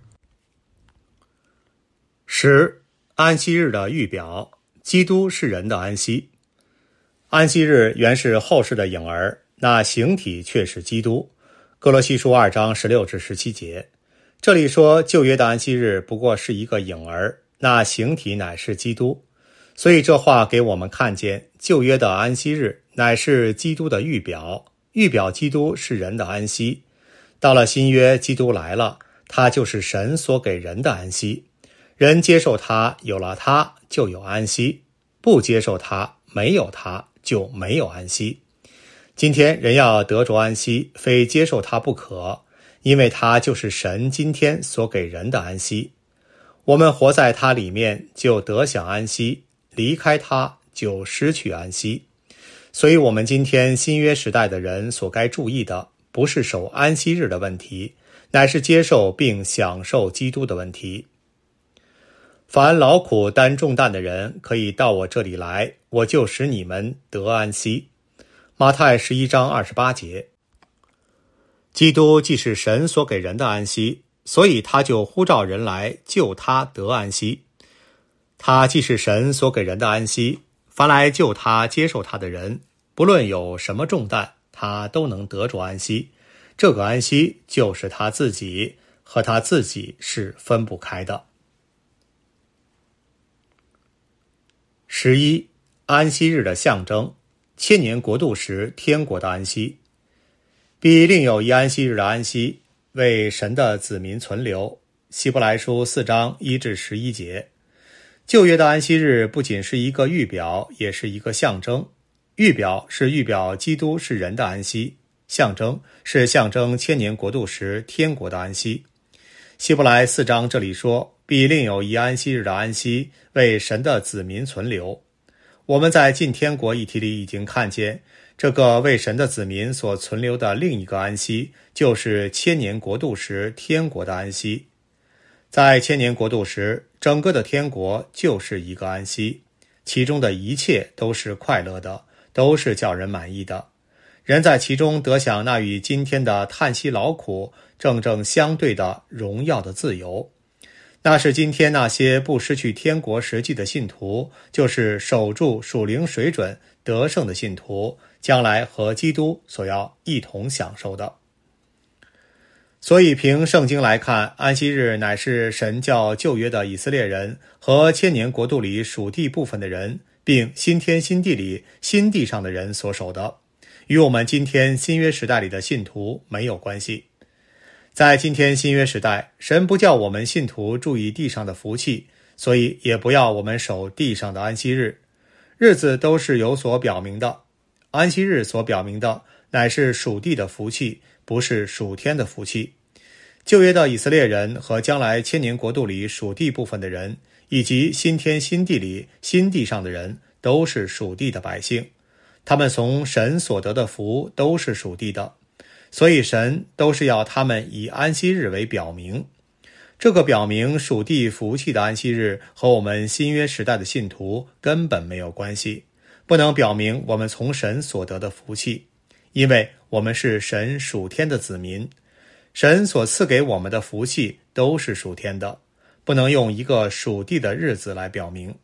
十，安息日的预表，基督是人的安息。安息日原是后世的影儿，那形体却是基督。哥罗西书二章十六至十七节。这里说旧约的安息日不过是一个影儿，那形体乃是基督。所以这话给我们看见，旧约的安息日乃是基督的预表，预表基督是人的安息。到了新约，基督来了，他就是神所给人的安息。人接受他，有了他就有安息；不接受他，没有他就没有安息。今天人要得着安息，非接受他不可，因为他就是神今天所给人的安息。我们活在他里面，就得享安息；离开他，就失去安息。所以我们今天新约时代的人所该注意的，不是守安息日的问题，乃是接受并享受基督的问题。凡劳苦担重担的人，可以到我这里来，我就使你们得安息。马太十一章二十八节。基督既是神所给人的安息，所以他就呼召人来救他得安息。他既是神所给人的安息，凡来救他接受他的人，不论有什么重担，他都能得着安息。这个安息就是他自己，和他自己是分不开的。十一，安息日的象征，千年国度时天国的安息。必另有一安息日的安息，为神的子民存留。希伯来书四章一至十一节。旧约的安息日不仅是一个预表，也是一个象征。预表是预表基督是人的安息，象征是象征千年国度时天国的安息。希伯来四章这里说，必另有一安息日的安息，为神的子民存留。 我们在进天国议题里已经看见，这个为神的子民所存留的另一个安息，就是千年国度时天国的安息。在千年国度时，整个的天国就是一个安息，其中的一切都是快乐的，都是叫人满意的。人在其中得享那与今天的叹息劳苦正正相对的荣耀的自由。那是今天那些不失去天国实际的信徒，就是守住属灵水准得胜的信徒，将来和基督所要一同享受的。所以凭圣经来看，安息日乃是神叫旧约的以色列人和千年国度里属地部分的人，并新天新地里新地上的人所守的，与我们今天新约时代里的信徒没有关系。在今天新约时代，神不叫我们信徒注意地上的福气，所以也不要我们守地上的安息日。日子都是有所表明的，安息日所表明的乃是属地的福气，不是属天的福气。旧约的以色列人和将来千年国度里属地部分的人，以及新天新地里新地上的人，都是属地的百姓，他们从神所得的福都是属地的，所以神都是要他们以安息日为表明。这个表明属地福气的安息日和我们新约时代的信徒根本没有关系，不能表明我们从神所得的福气，因为我们是神属天的子民，神所赐给我们的福气都是属天的，不能用一个属地的日子来表明。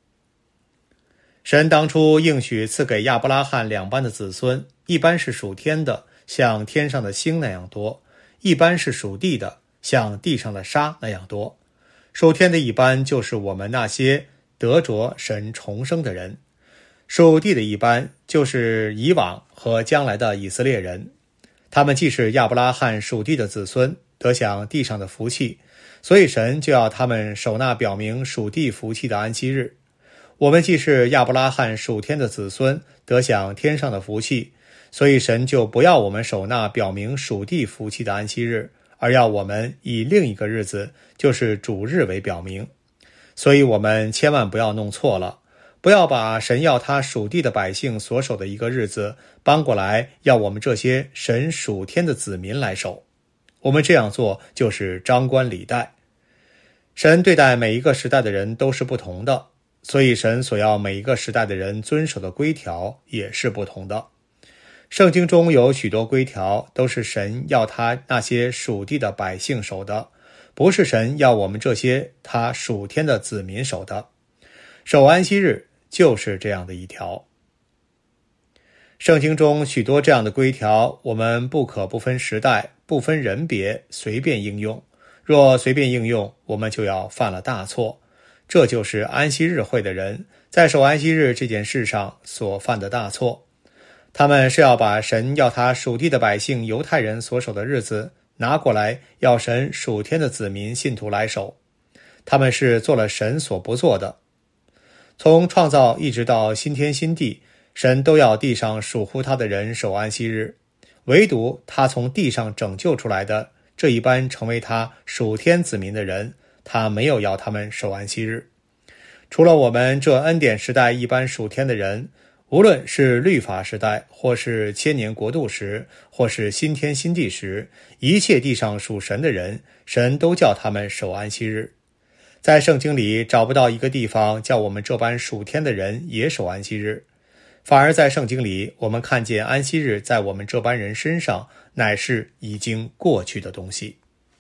神当初应许赐给亚伯拉罕两般的子孙，一般是属天的，像天上的星那样多；一般是属地的，像地上的沙那样多。属天的一般就是我们那些得着神重生的人，属地的一般就是以往和将来的以色列人。他们既是亚伯拉罕属地的子孙，得享地上的福气，所以神就要他们守那表明属地福气的安息日。我们既是亚伯拉罕属天的子孙，得享天上的福气，所以神就不要我们守那表明属地福气的安息日，而要我们以另一个日子，就是主日为表明。所以我们千万不要弄错了，不要把神要他属地的百姓所守的一个日子搬过来，要我们这些神属天的子民来守。我们这样做就是张冠李戴。神对待每一个时代的人都是不同的，所以神所要每一个时代的人遵守的规条也是不同的。圣经中有许多规条都是神要他那些属地的百姓守的，不是神要我们这些他属天的子民守的。守安息日就是这样的一条。圣经中许多这样的规条，我们不可不分时代，不分人别，随便应用。若随便应用，我们就要犯了大错。这就是安息日会的人在守安息日这件事上所犯的大错。他们是要把神要他属地的百姓犹太人所守的日子拿过来，要神属天的子民信徒来守。他们是做了神所不做的。从创造一直到新天新地，神都要地上属乎他的人守安息日，唯独他从地上拯救出来的这一班成为他属天子民的人，他没有要他们守安息日。除了我们这恩典时代一般属天的人，无论是律法时代，或是千年国度时，或是新天新地时，一切地上属神的人，神都叫他们守安息日。在圣经里找不到一个地方叫我们这般属天的人也守安息日，反而在圣经里我们看见安息日在我们这般人身上乃是已经过去的东西。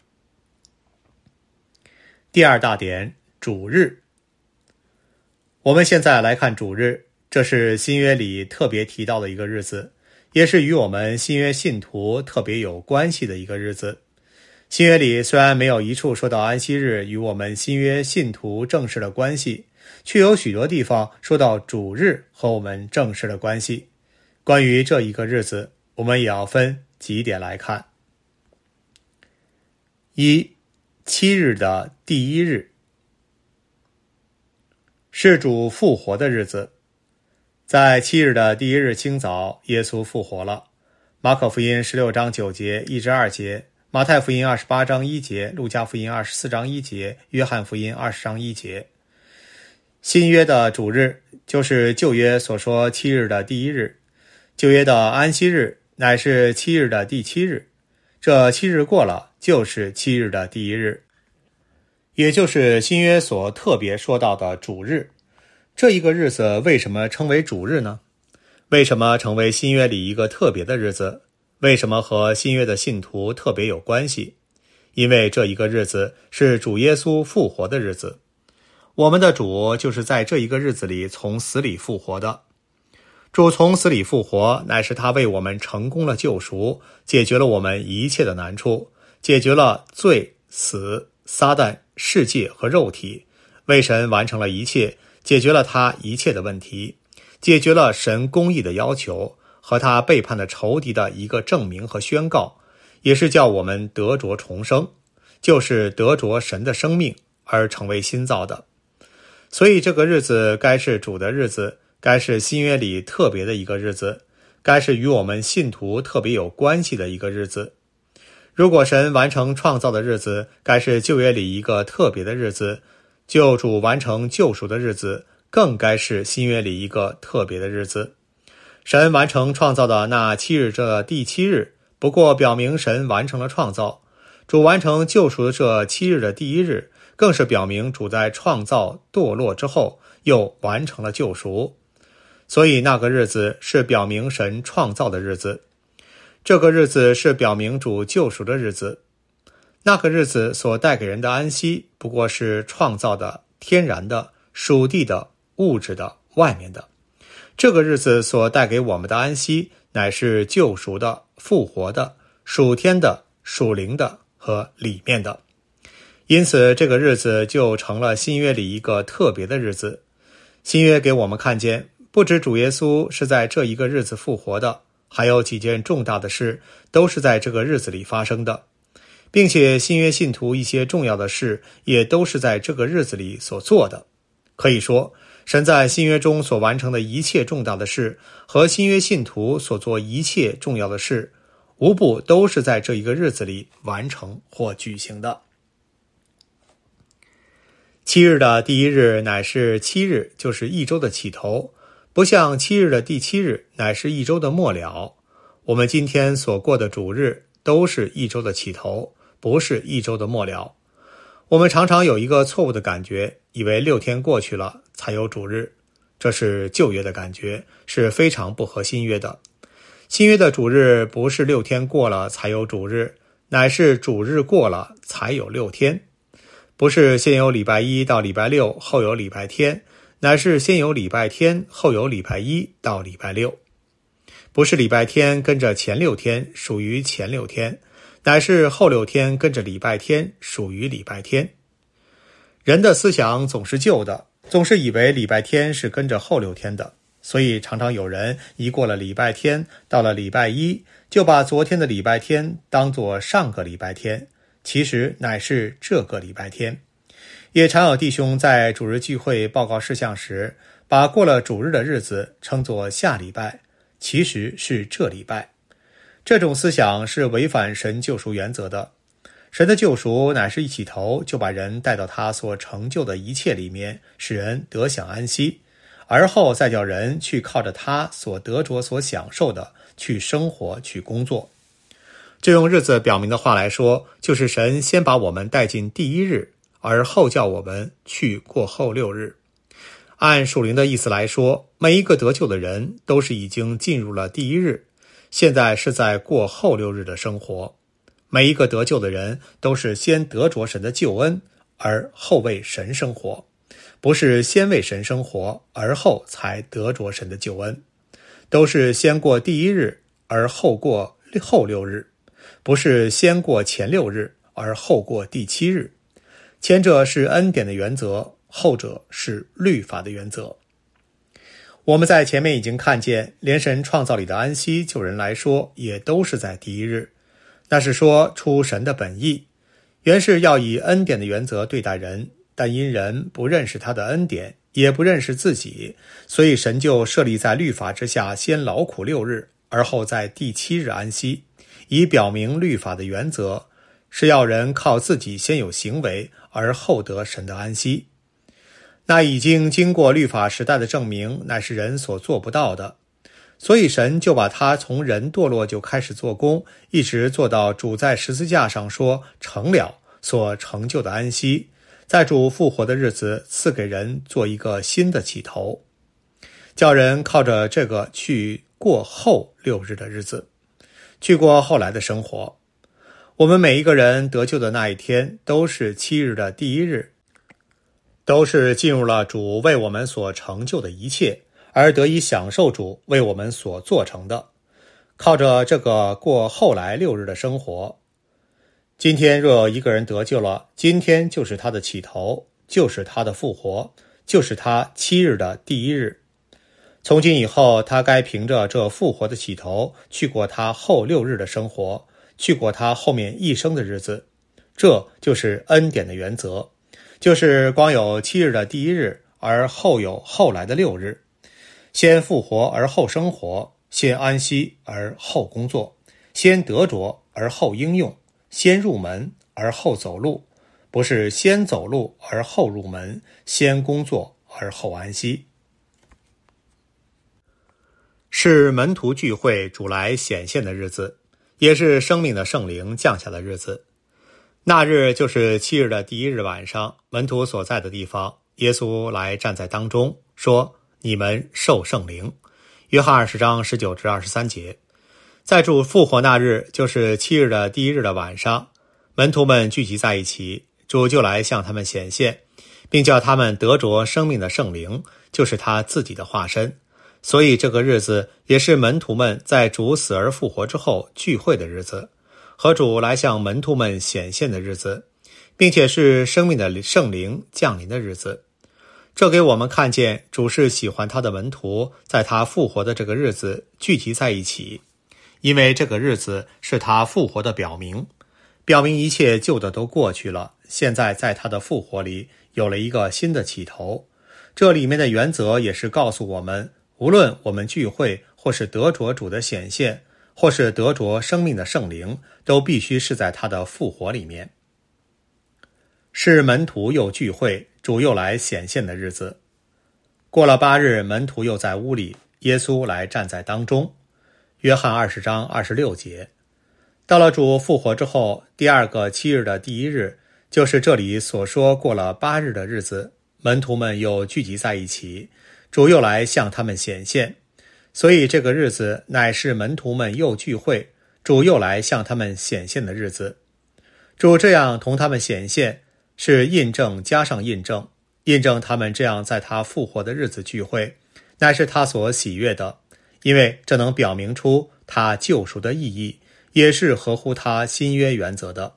第二大点，主日。我们现在来看主日，这是新约里特别提到的一个日子，也是与我们新约信徒特别有关系的一个日子。新约里虽然没有一处说到安息日与我们新约信徒正式的关系，却有许多地方说到主日和我们正式的关系。关于这一个日子，我们也要分几点来看。一、七日的第一日，是主复活的日子。在七日的第一日清早，耶稣复活了。马可福音十六章九节一至二节，马太福音二十八章一节，路加福音二十四章一节，约翰福音二十章一节。 新约的主日就是旧约所说七日的第一日，旧约的安息日乃是七日的第七日，这七日过了就是七日的第一日，也就是新约所特别说到的主日。这一个日子为什么称为主日呢？为什么成为新约里一个特别的日子？为什么和新约的信徒特别有关系？因为这一个日子是主耶稣复活的日子，我们的主就是在这一个日子里从死里复活的。主从死里复活，乃是他为我们成功了救赎，解决了我们一切的难处，解决了罪、死、撒旦、世界和肉体，为神完成了一切，解决了他一切的问题，解决了神公义的要求和他背叛的仇敌的一个证明和宣告，也是叫我们得着重生，就是得着神的生命而成为新造的。所以这个日子该是主的日子，该是新约里特别的一个日子，该是与我们信徒特别有关系的一个日子。如果神完成创造的日子该是旧约里一个特别的日子，救主完成救赎的日子更该是新约里一个特别的日子。神完成创造的那七日，这第七日不过表明神完成了创造，主完成救赎的这七日的第一日更是表明主在创造堕落之后又完成了救赎。所以那个日子是表明神创造的日子，这个日子是表明主救赎的日子。那个日子所带给人的安息不过是创造的、天然的、属地的、物质的、外面的。这个日子所带给我们的安息乃是救赎的、复活的、属天的、属灵的和里面的。因此这个日子就成了新约里一个特别的日子。新约给我们看见，不止主耶稣是在这一个日子复活的，还有几件重大的事都是在这个日子里发生的，并且新约信徒一些重要的事也都是在这个日子里所做的。可以说，神在新约中所完成的一切重大的事和新约信徒所做一切重要的事，无不都是在这一个日子里完成或举行的。七日的第一日乃是七日，就是一周的起头，不像七日的第七日乃是一周的末了。我们今天所过的主日都是一周的起头，不是一周的末了。我们常常有一个错误的感觉，以为六天过去了才有主日，这是旧约的感觉，是非常不合新约的。新约的主日不是六天过了才有主日，乃是主日过了才有六天。不是先有礼拜一到礼拜六，后有礼拜天，乃是先有礼拜天，后有礼拜一到礼拜六。不是礼拜天跟着前六天属于前六天，乃是后六天跟着礼拜天属于礼拜天。人的思想总是旧的，总是以为礼拜天是跟着后六天的，所以常常有人一过了礼拜天，到了礼拜一，就把昨天的礼拜天当作上个礼拜天，其实乃是这个礼拜天。也常有弟兄在主日聚会报告事项时，把过了主日的日子称作下礼拜，其实是这礼拜。这种思想是违反神救赎原则的。神的救赎乃是一起头就把人带到他所成就的一切里面，使人得享安息，而后再叫人去靠着他所得着所享受的去生活去工作。这用日子表明的话来说，就是神先把我们带进第一日，而后叫我们去过后六日。按属灵的意思来说，每一个得救的人都是已经进入了第一日，现在是在过后六日的生活。每一个得救的人都是先得着神的救恩，而后为神生活，不是先为神生活，而后才得着神的救恩。都是先过第一日，而后过后六日，不是先过前六日，而后过第七日。前者是恩典的原则，后者是律法的原则。我们在前面已经看见，连神创造里的安息救人来说，也都是在第一日。那是说出神的本意，原是要以恩典的原则对待人，但因人不认识他的恩典，也不认识自己，所以神就设立在律法之下，先劳苦六日，而后在第七日安息，以表明律法的原则是要人靠自己先有行为，而后得神的安息。 那已经经过律法时代的证明，乃是人所做不到的。所以神就把他从人堕落就开始做工，一直做到主在十字架上说成了所成就的安息，在主复活的日子赐给人做一个新的起头，叫人靠着这个去过后六日的日子，去过后来的生活。我们每一个人得救的那一天都是七日的第一日，都是进入了主为我们所成就的一切，而得以享受主为我们所做成的，靠着这个过后来六日的生活。今天若有一个人得救了，今天就是他的起头，就是他的复活，就是他七日的第一日。从今以后，他该凭着这复活的起头，去过他后六日的生活，去过他后面一生的日子。这就是恩典的原则，就是光有七日的第一日，而后有后来的六日。先复活而后生活，先安息而后工作，先得着而后应用，先入门而后走路，不是先走路而后入门，先工作而后安息。是门徒聚会主来显现的日子，也是生命的圣灵降下的日子。那日就是七日的第一日晚上，门徒所在的地方，耶稣来站在当中，说：你们受圣灵。约翰二十章十九至二十三节。在主复活那日，就是七日的第一日的晚上，门徒们聚集在一起，主就来向他们显现，并叫他们得着生命的圣灵，就是他自己的化身。所以这个日子也是门徒们在主死而复活之后聚会的日子，和主来向门徒们显现的日子，并且是生命的圣灵降临的日子。这给我们看见主是喜欢他的门徒在他复活的这个日子聚集在一起，因为这个日子是他复活的表明，表明一切旧的都过去了，现在在他的复活里有了一个新的起头。这里面的原则也是告诉我们，无论我们聚会或是得着主的显现，或是得着生命的圣灵，都必须是在他的复活里面。是门徒又聚会，主又来显现的日子。过了八日，门徒又在屋里，耶稣来站在当中。约翰二十章二十六节。到了主复活之后，第二个七日的第一日，就是这里所说过了八日的日子，门徒们又聚集在一起，主又来向他们显现。所以这个日子乃是门徒们又聚会，主又来向他们显现的日子。主这样同他们显现，是印证加上印证，印证他们这样在他复活的日子聚会，乃是他所喜悦的，因为这能表明出他救赎的意义，也是合乎他新约原则的。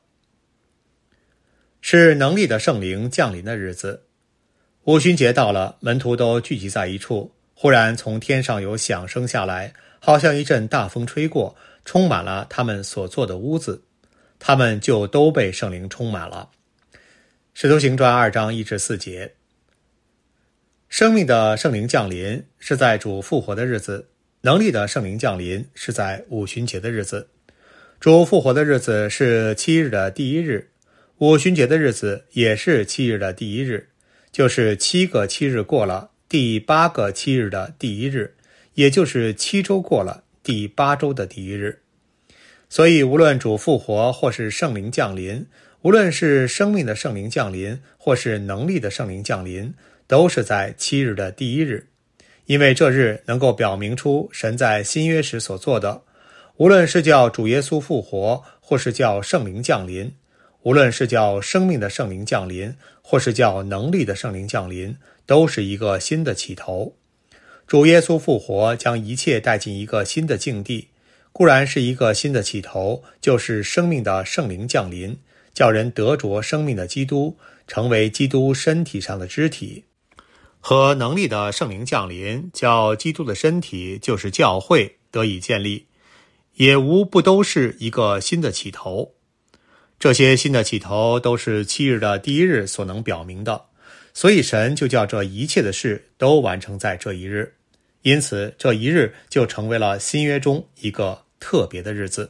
是能力的圣灵降临的日子。五旬节到了，门徒都聚集在一处，忽然从天上有响声下来，好像一阵大风吹过，充满了他们所坐的屋子，他们就都被圣灵充满了。使徒行传二章一至四节。生命的圣灵降临是在主复活的日子，能力的圣灵降临是在五旬节的日子。主复活的日子是七日的第一日，五旬节的日子也是七日的第一日，就是七个七日过了，第八个七日的第一日，也就是七周过了，第八周的第一日。所以无论主复活或是圣灵降临，无论是生命的圣灵降临或是能力的圣灵降临，都是在七日的第一日，因为这日能够表明出神在新约时所做的，无论是叫主耶稣复活，或是叫圣灵降临，无论是叫生命的圣灵降临，或是叫能力的圣灵降临，都是一个新的起头。主耶稣复活将一切带进一个新的境地，固然是一个新的起头，就是生命的圣灵降临，叫人得着生命的基督，成为基督身体上的肢体，和能力的圣灵降临，叫基督的身体，就是教会得以建立，也无不都是一个新的起头。这些新的起头都是七日的第一日所能表明的，所以神就叫这一切的事都完成在这一日，因此这一日就成为了新约中一个特别的日子。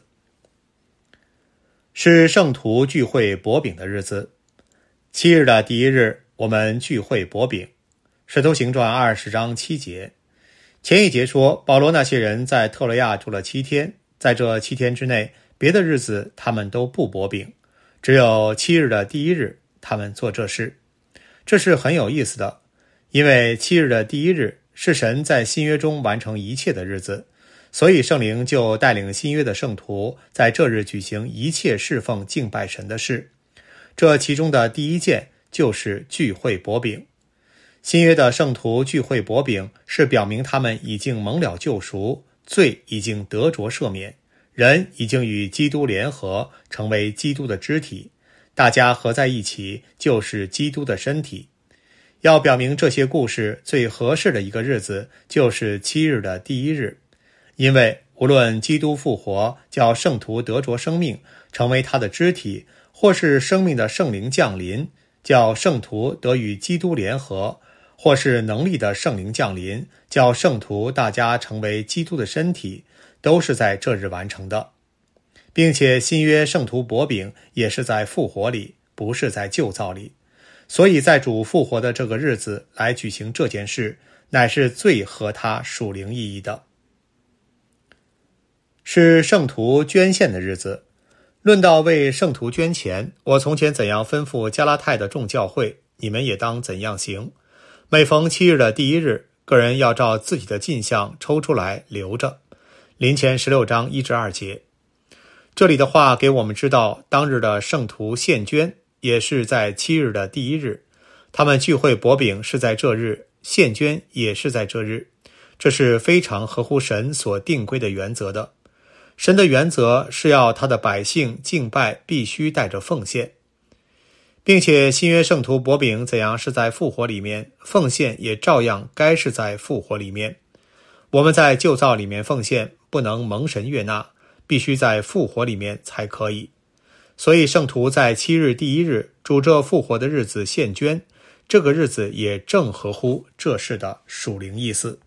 是圣徒聚会擘饼的日子。七日的第一日，我们聚会擘饼， 使徒行传二十章七节。前一节说，保罗那些人在特罗亚住了七天，在这七天之内，别的日子他们都不擘饼，只有七日的第一日他们做这事。这是很有意思的，因为七日的第一日是神在新约中完成一切的日子，所以圣灵就带领新约的圣徒在这日举行一切侍奉敬拜神的事。这其中的第一件就是聚会擘饼。新约的圣徒聚会擘饼，是表明他们已经蒙了救赎，罪已经得着赦免，人已经与基督联合，成为基督的肢体，大家合在一起就是基督的身体。要表明这些故事最合适的一个日子就是七日的第一日，因为无论基督复活叫圣徒得着生命，成为他的肢体，或是生命的圣灵降临，叫圣徒得与基督联合，或是能力的圣灵降临，叫圣徒大家成为基督的身体，都是在这日完成的。并且新约圣徒擘饼也是在复活里，不是在旧造里。所以在主复活的这个日子来举行这件事，乃是最合他属灵意义的。是圣徒捐献的日子。论到为圣徒捐钱，我从前怎样吩咐加拉太的众教会，你们也当怎样行。每逢七日的第一日，个人要照自己的进项抽出来留着。林前十六章一至二节。这里的话给我们知道，当日的圣徒献捐也是在七日的第一日，他们聚会擘饼是在这日，献捐也是在这日，这是非常合乎神所定规的原则的。神的原则是要他的百姓敬拜必须带着奉献，并且新约圣徒擘饼怎样是在复活里面，奉献也照样该是在复活里面。我们在旧造里面奉献不能蒙神悦纳，必须在复活里面才可以。所以圣徒在七日第一日主这复活的日子献捐，这个日子也正合乎这事的属灵意思。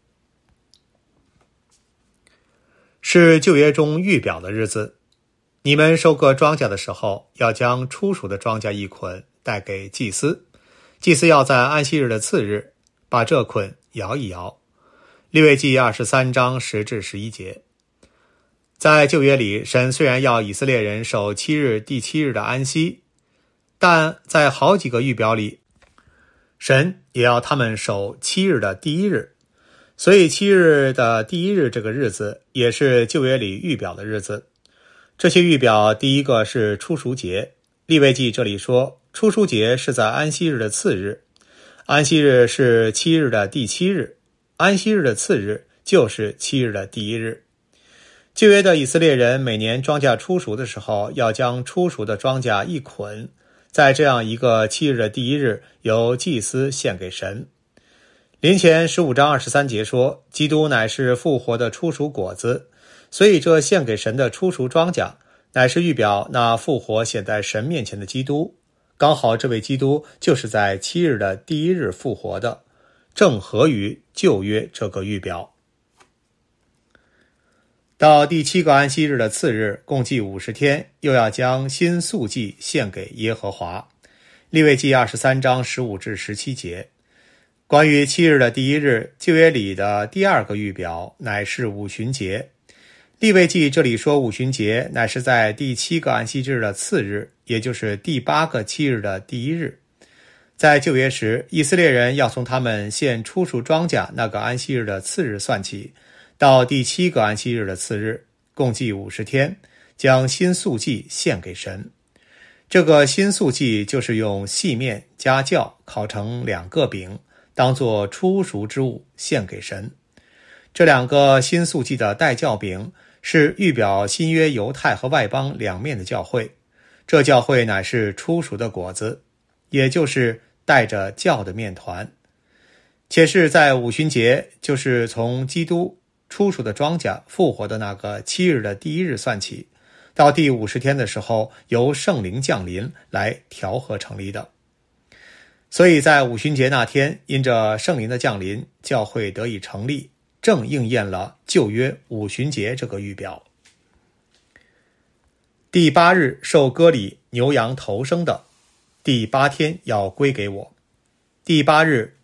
是旧约中预表的日子。你们收割庄稼的时候，要将初熟的庄稼一捆带给祭司，祭司要在安息日的次日把这捆摇一摇。利未记二十三章十至十一节。在旧约里，神虽然要以色列人守七日第七日的安息，但在好几个预表里，神也要他们守七日的第一日。所以七日的第一日这个日子也是旧约里预表的日子。这些预表第一个是初熟节。利未记这里说初熟节是在安息日的次日，安息日是七日的第七日，安息日的次日就是七日的第一日。旧约的以色列人每年庄稼初熟的时候，要将初熟的庄稼一捆，在这样一个七日的第一日由祭司献给神。林前十五章二十三节说，基督乃是复活的初熟果子，所以这献给神的初熟庄稼乃是预表那复活显在神面前的基督。刚好这位基督就是在七日的第一日复活的，正合于旧约这个预表。到第七个安息日的次日，共计五十天，又要将新素祭献给耶和华。利未记二十三章十五至十七节。关于七日的第一日，旧约里的第二个预表乃是五旬节。利未记这里说五旬节乃是在第七个安息日的次日，也就是第八个七日的第一日。在旧约时，以色列人要从他们献初熟庄稼那个安息日的次日算起，到第七个安息日的次日，共计五十天，将新素祭献给神。这个新素祭就是用细面加酵烤成两个饼，当作初熟之物献给神。这两个新素祭的代酵饼是预表新约犹太和外邦两面的教会，这教会乃是初熟的果子，也就是带着酵的面团。且是在五旬节，就是从基督初熟的庄稼复活的那个七日的第一日算起，到第五十天的时候，由圣灵降临来调和成立的。所以在五旬节那天，因着圣灵的降临，教会得以成立，正应验了旧约五旬节这个预表。第八日受割礼牛羊头生的，第八天要归给我。第八日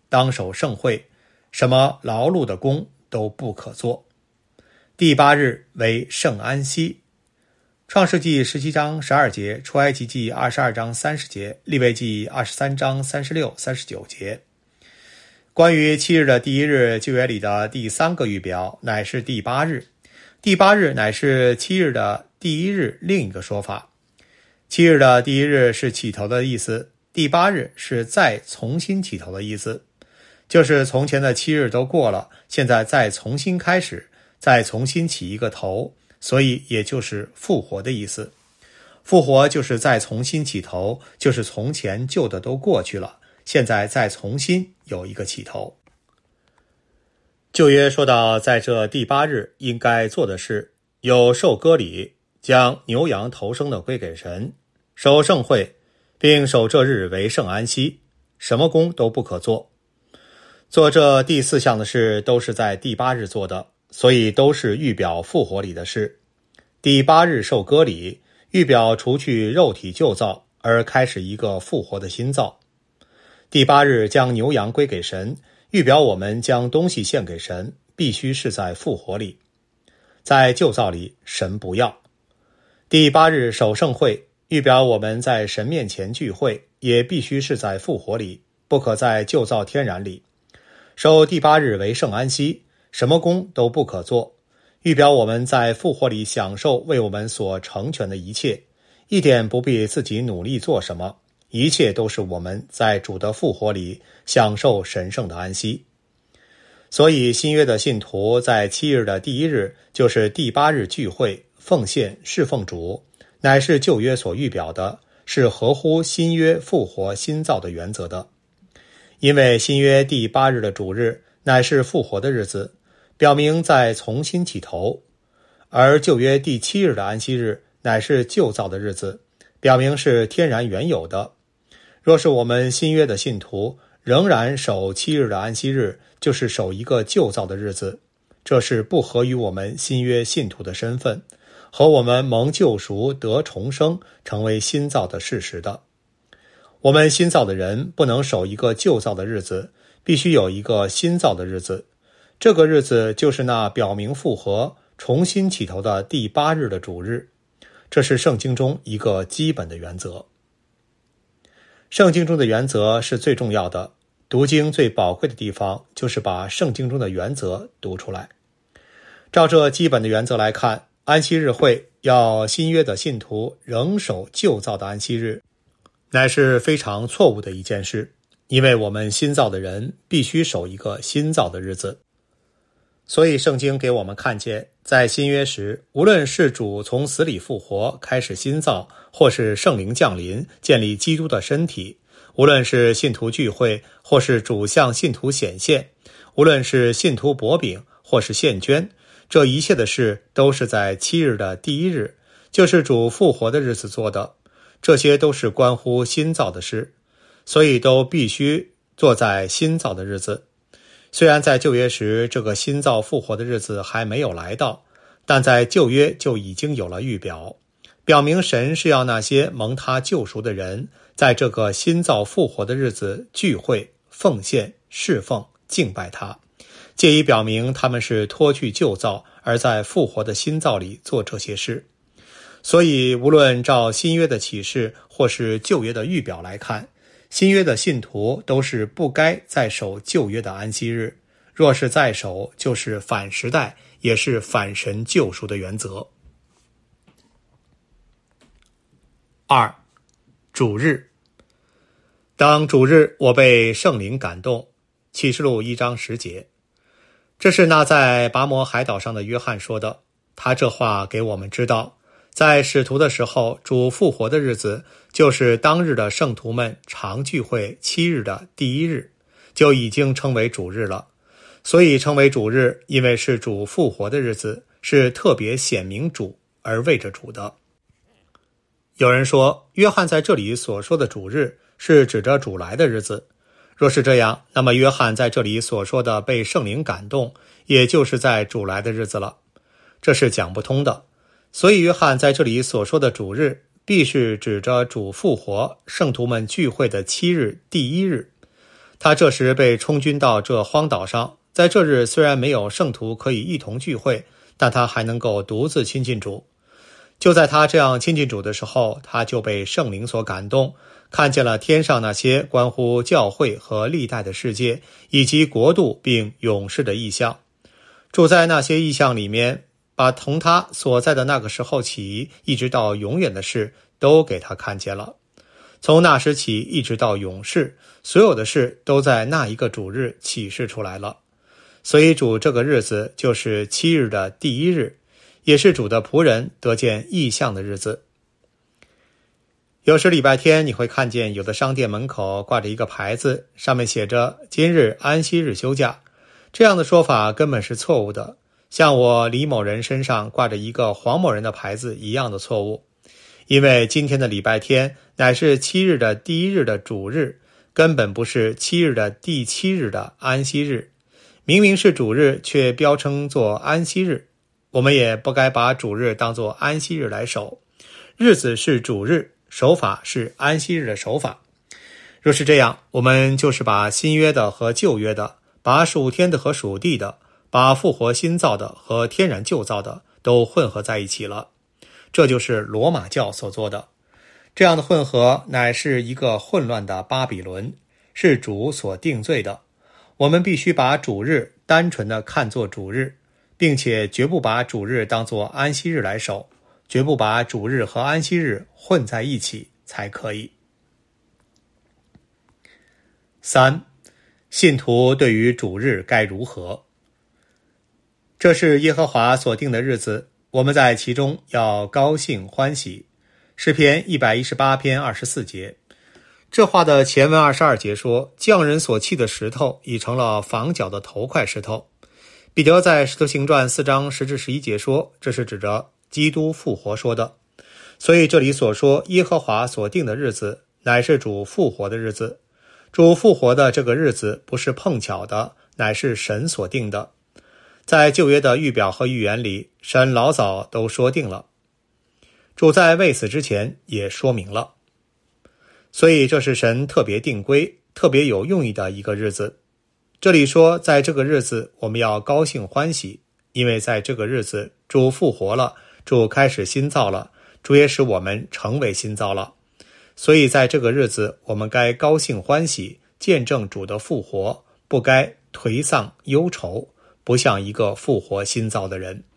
当守盛会，什么劳碌的工都不可做。第八日为圣安息。创世纪十七章十二节，出埃及记二十二章三十节，利未记二十三章三十六、三十九节。关于七日的第一日，旧约里的第三个预表乃是第八日。第八日乃是七日的第一日另一个说法。七日的第一日是起头的意思，第八日是再重新起头的意思，就是从前的七日都过了，现在再重新开始，再重新起一个头，所以也就是复活的意思。复活就是再重新起头，就是从前旧的都过去了，现在再重新有一个起头。旧约说到在这第八日应该做的事，有受割礼，将牛羊头生的归给神，守盛会，并守这日为圣安息，什么工都不可做。做这第四项的事都是在第八日做的，所以都是预表复活里的事。第八日受割礼，预表除去肉体旧造，而开始一个复活的新造。第八日将牛羊归给神，预表我们将东西献给神，必须是在复活里。在旧造里，神不要。第八日守盛会，预表我们在神面前聚会，也必须是在复活里，不可在旧造天然里。守第八日为圣安息，什么工都不可做，预表我们在复活里享受为我们所成全的一切，一点不必自己努力做什么，一切都是我们在主的复活里享受神圣的安息。所以新约的信徒在七日的第一日，就是第八日聚会、奉献、侍奉主，乃是旧约所预表的，是合乎新约复活新造的原则的。因为新约第八日的主日乃是复活的日子，表明再重新起头，而旧约第七日的安息日乃是旧造的日子，表明是天然原有的。若是我们新约的信徒仍然守七日的安息日，就是守一个旧造的日子，这是不合于我们新约信徒的身份，和我们蒙救赎得重生成为新造的事实的。我们新造的人不能守一个旧造的日子，必须有一个新造的日子，这个日子就是那表明复活重新起头的第八日的主日，这是圣经中一个基本的原则。圣经中的原则是最重要的，读经最宝贵的地方就是把圣经中的原则读出来。照这基本的原则来看，安息日会要新约的信徒仍守旧造的安息日，乃是非常错误的一件事，因为我们新造的人必须守一个新造的日子。所以圣经给我们看见，在新约时，无论是主从死里复活开始新造，或是圣灵降临建立基督的身体，无论是信徒聚会，或是主向信徒显现，无论是信徒擘饼或是献捐，这一切的事都是在七日的第一日，就是主复活的日子做的，这些都是关乎新造的事，所以都必须做在新造的日子。虽然在旧约时这个新造复活的日子还没有来到，但在旧约就已经有了预表，表明神是要那些蒙他救赎的人在这个新造复活的日子聚会、奉献、侍奉、敬拜他，借以表明他们是脱去旧造，而在复活的新造里做这些事。所以无论照新约的启示或是旧约的预表来看，新约的信徒都是不该再守旧约的安息日，若是再守，就是反时代，也是反神救赎的原则。二、主日。当主日，我被圣灵感动，启示录一章十节。这是那在拔摩海岛上的约翰说的，他这话给我们知道，在使徒的时候，主复活的日子就是当日的圣徒们常聚会七日的第一日，就已经称为主日了。所以称为主日，因为是主复活的日子，是特别显明主而为着主的。有人说，约翰在这里所说的主日是指着主来的日子。若是这样，那么约翰在这里所说的被圣灵感动，也就是在主来的日子了。这是讲不通的。所以约翰在这里所说的主日，必是指着主复活圣徒们聚会的七日第一日。 他这时被充军到这荒岛上，在这日虽然没有圣徒可以一同聚会，但他还能够独自亲近主。就在他这样亲近主的时候，他就被圣灵所感动，看见了天上那些关乎教会和历代的世界以及国度并永世的异象。住在那些异象里面，把从他所在的那个时候起一直到永远的事都给他看见了。从那时起一直到永世，所有的事都在那一个主日启示出来了。所以主这个日子就是七日的第一日，也是主的仆人得见异象的日子。有时礼拜天你会看见有的商店门口挂着一个牌子，上面写着今日安息日休假。这样的说法根本是错误的，像我李某人身上挂着一个黄某人的牌子一样的错误。因为今天的礼拜天乃是七日的第一日的主日，根本不是七日的第七日的安息日。明明是主日，却标称作安息日。我们也不该把主日当作安息日来守。日子是主日，守法是安息日的守法。若是这样，我们就是把新约的和旧约的，把属天的和属地的，把复活新造的和天然旧造的都混合在一起了。这就是罗马教所做的。这样的混合乃是一个混乱的巴比伦，是主所定罪的。我们必须把主日单纯的看作主日，并且绝不把主日当作安息日来守，绝不把主日和安息日混在一起才可以。三、信徒对于主日该如何？这是耶和华所定的日子，我们在其中要高兴欢喜。诗篇一百一十八篇二十四节。这话的前文二十二节说，匠人所砌的石头已成了房角的头块石头。彼得在使徒行传四章十至十一节说，这是指着基督复活说的。所以这里所说耶和华所定的日子，乃是主复活的日子。主复活的这个日子不是碰巧的，乃是神所定的。在旧约的预表和预言里，神老早都说定了，主在未死之前也说明了。所以这是神特别定规、特别有用意的一个日子。这里说，在这个日子我们要高兴欢喜，因为在这个日子主复活了，主开始新造了，主也使我们成为新造了。所以在这个日子我们该高兴欢喜，见证主的复活，不该颓丧忧愁，不像一个复活新造的人。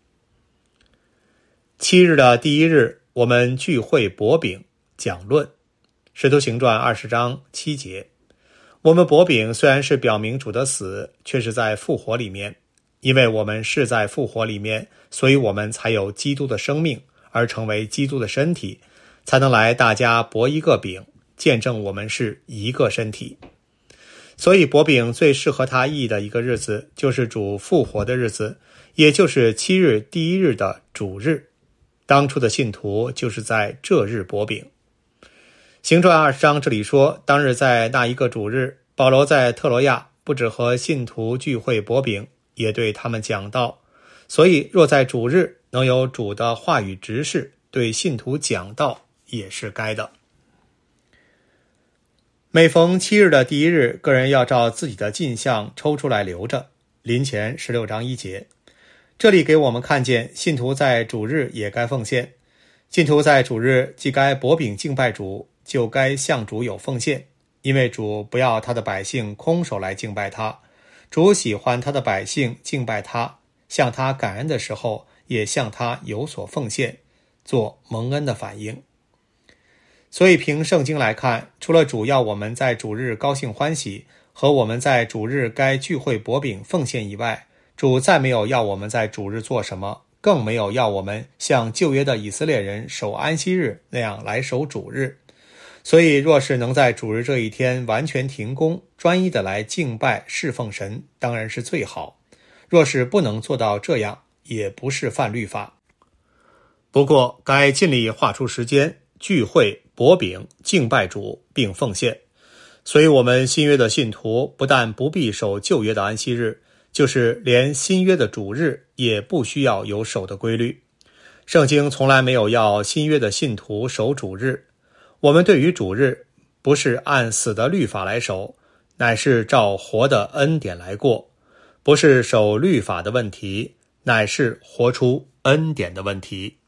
七日的第一日，我们聚会擘饼讲论，使徒行传二十章七节。我们擘饼虽然是表明主的死，却是在复活里面。因为我们是在复活里面，所以我们才有基督的生命，而成为基督的身体，才能来大家擘一个饼，见证我们是一个身体。所以擘饼最适合他意义的一个日子，就是主复活的日子，也就是七日第一日的主日。当初的信徒就是在这日擘饼。行传二十章这里说，当日在那一个主日，保罗在特罗亚不只和信徒聚会擘饼，也对他们讲道。所以若在主日能有主的话语执事对信徒讲道，也是该的。每逢七日的第一日，个人要照自己的进项抽出来留着。林前十六章一节。这里给我们看见信徒在主日也该奉献。信徒在主日既该擘饼敬拜主，就该向主有奉献，因为主不要他的百姓空手来敬拜他，主喜欢他的百姓敬拜他，向他感恩的时候也向他有所奉献，做蒙恩的反应。所以凭圣经来看，除了主要我们在主日高兴欢喜和我们在主日该聚会擘饼奉献以外，主再没有要我们在主日做什么，更没有要我们像旧约的以色列人守安息日那样来守主日。所以若是能在主日这一天完全停工，专一的来敬拜侍奉神，当然是最好。若是不能做到这样，也不是犯律法。不过该尽力划出时间聚会擘饼敬拜主并奉献。所以我们新约的信徒不但不必守旧约的安息日，就是连新约的主日也不需要有守的规律。圣经从来没有要新约的信徒守主日。我们对于主日不是按死的律法来守， 乃是照活的恩典来过，不是守律法的问题，乃是活出恩典的问题。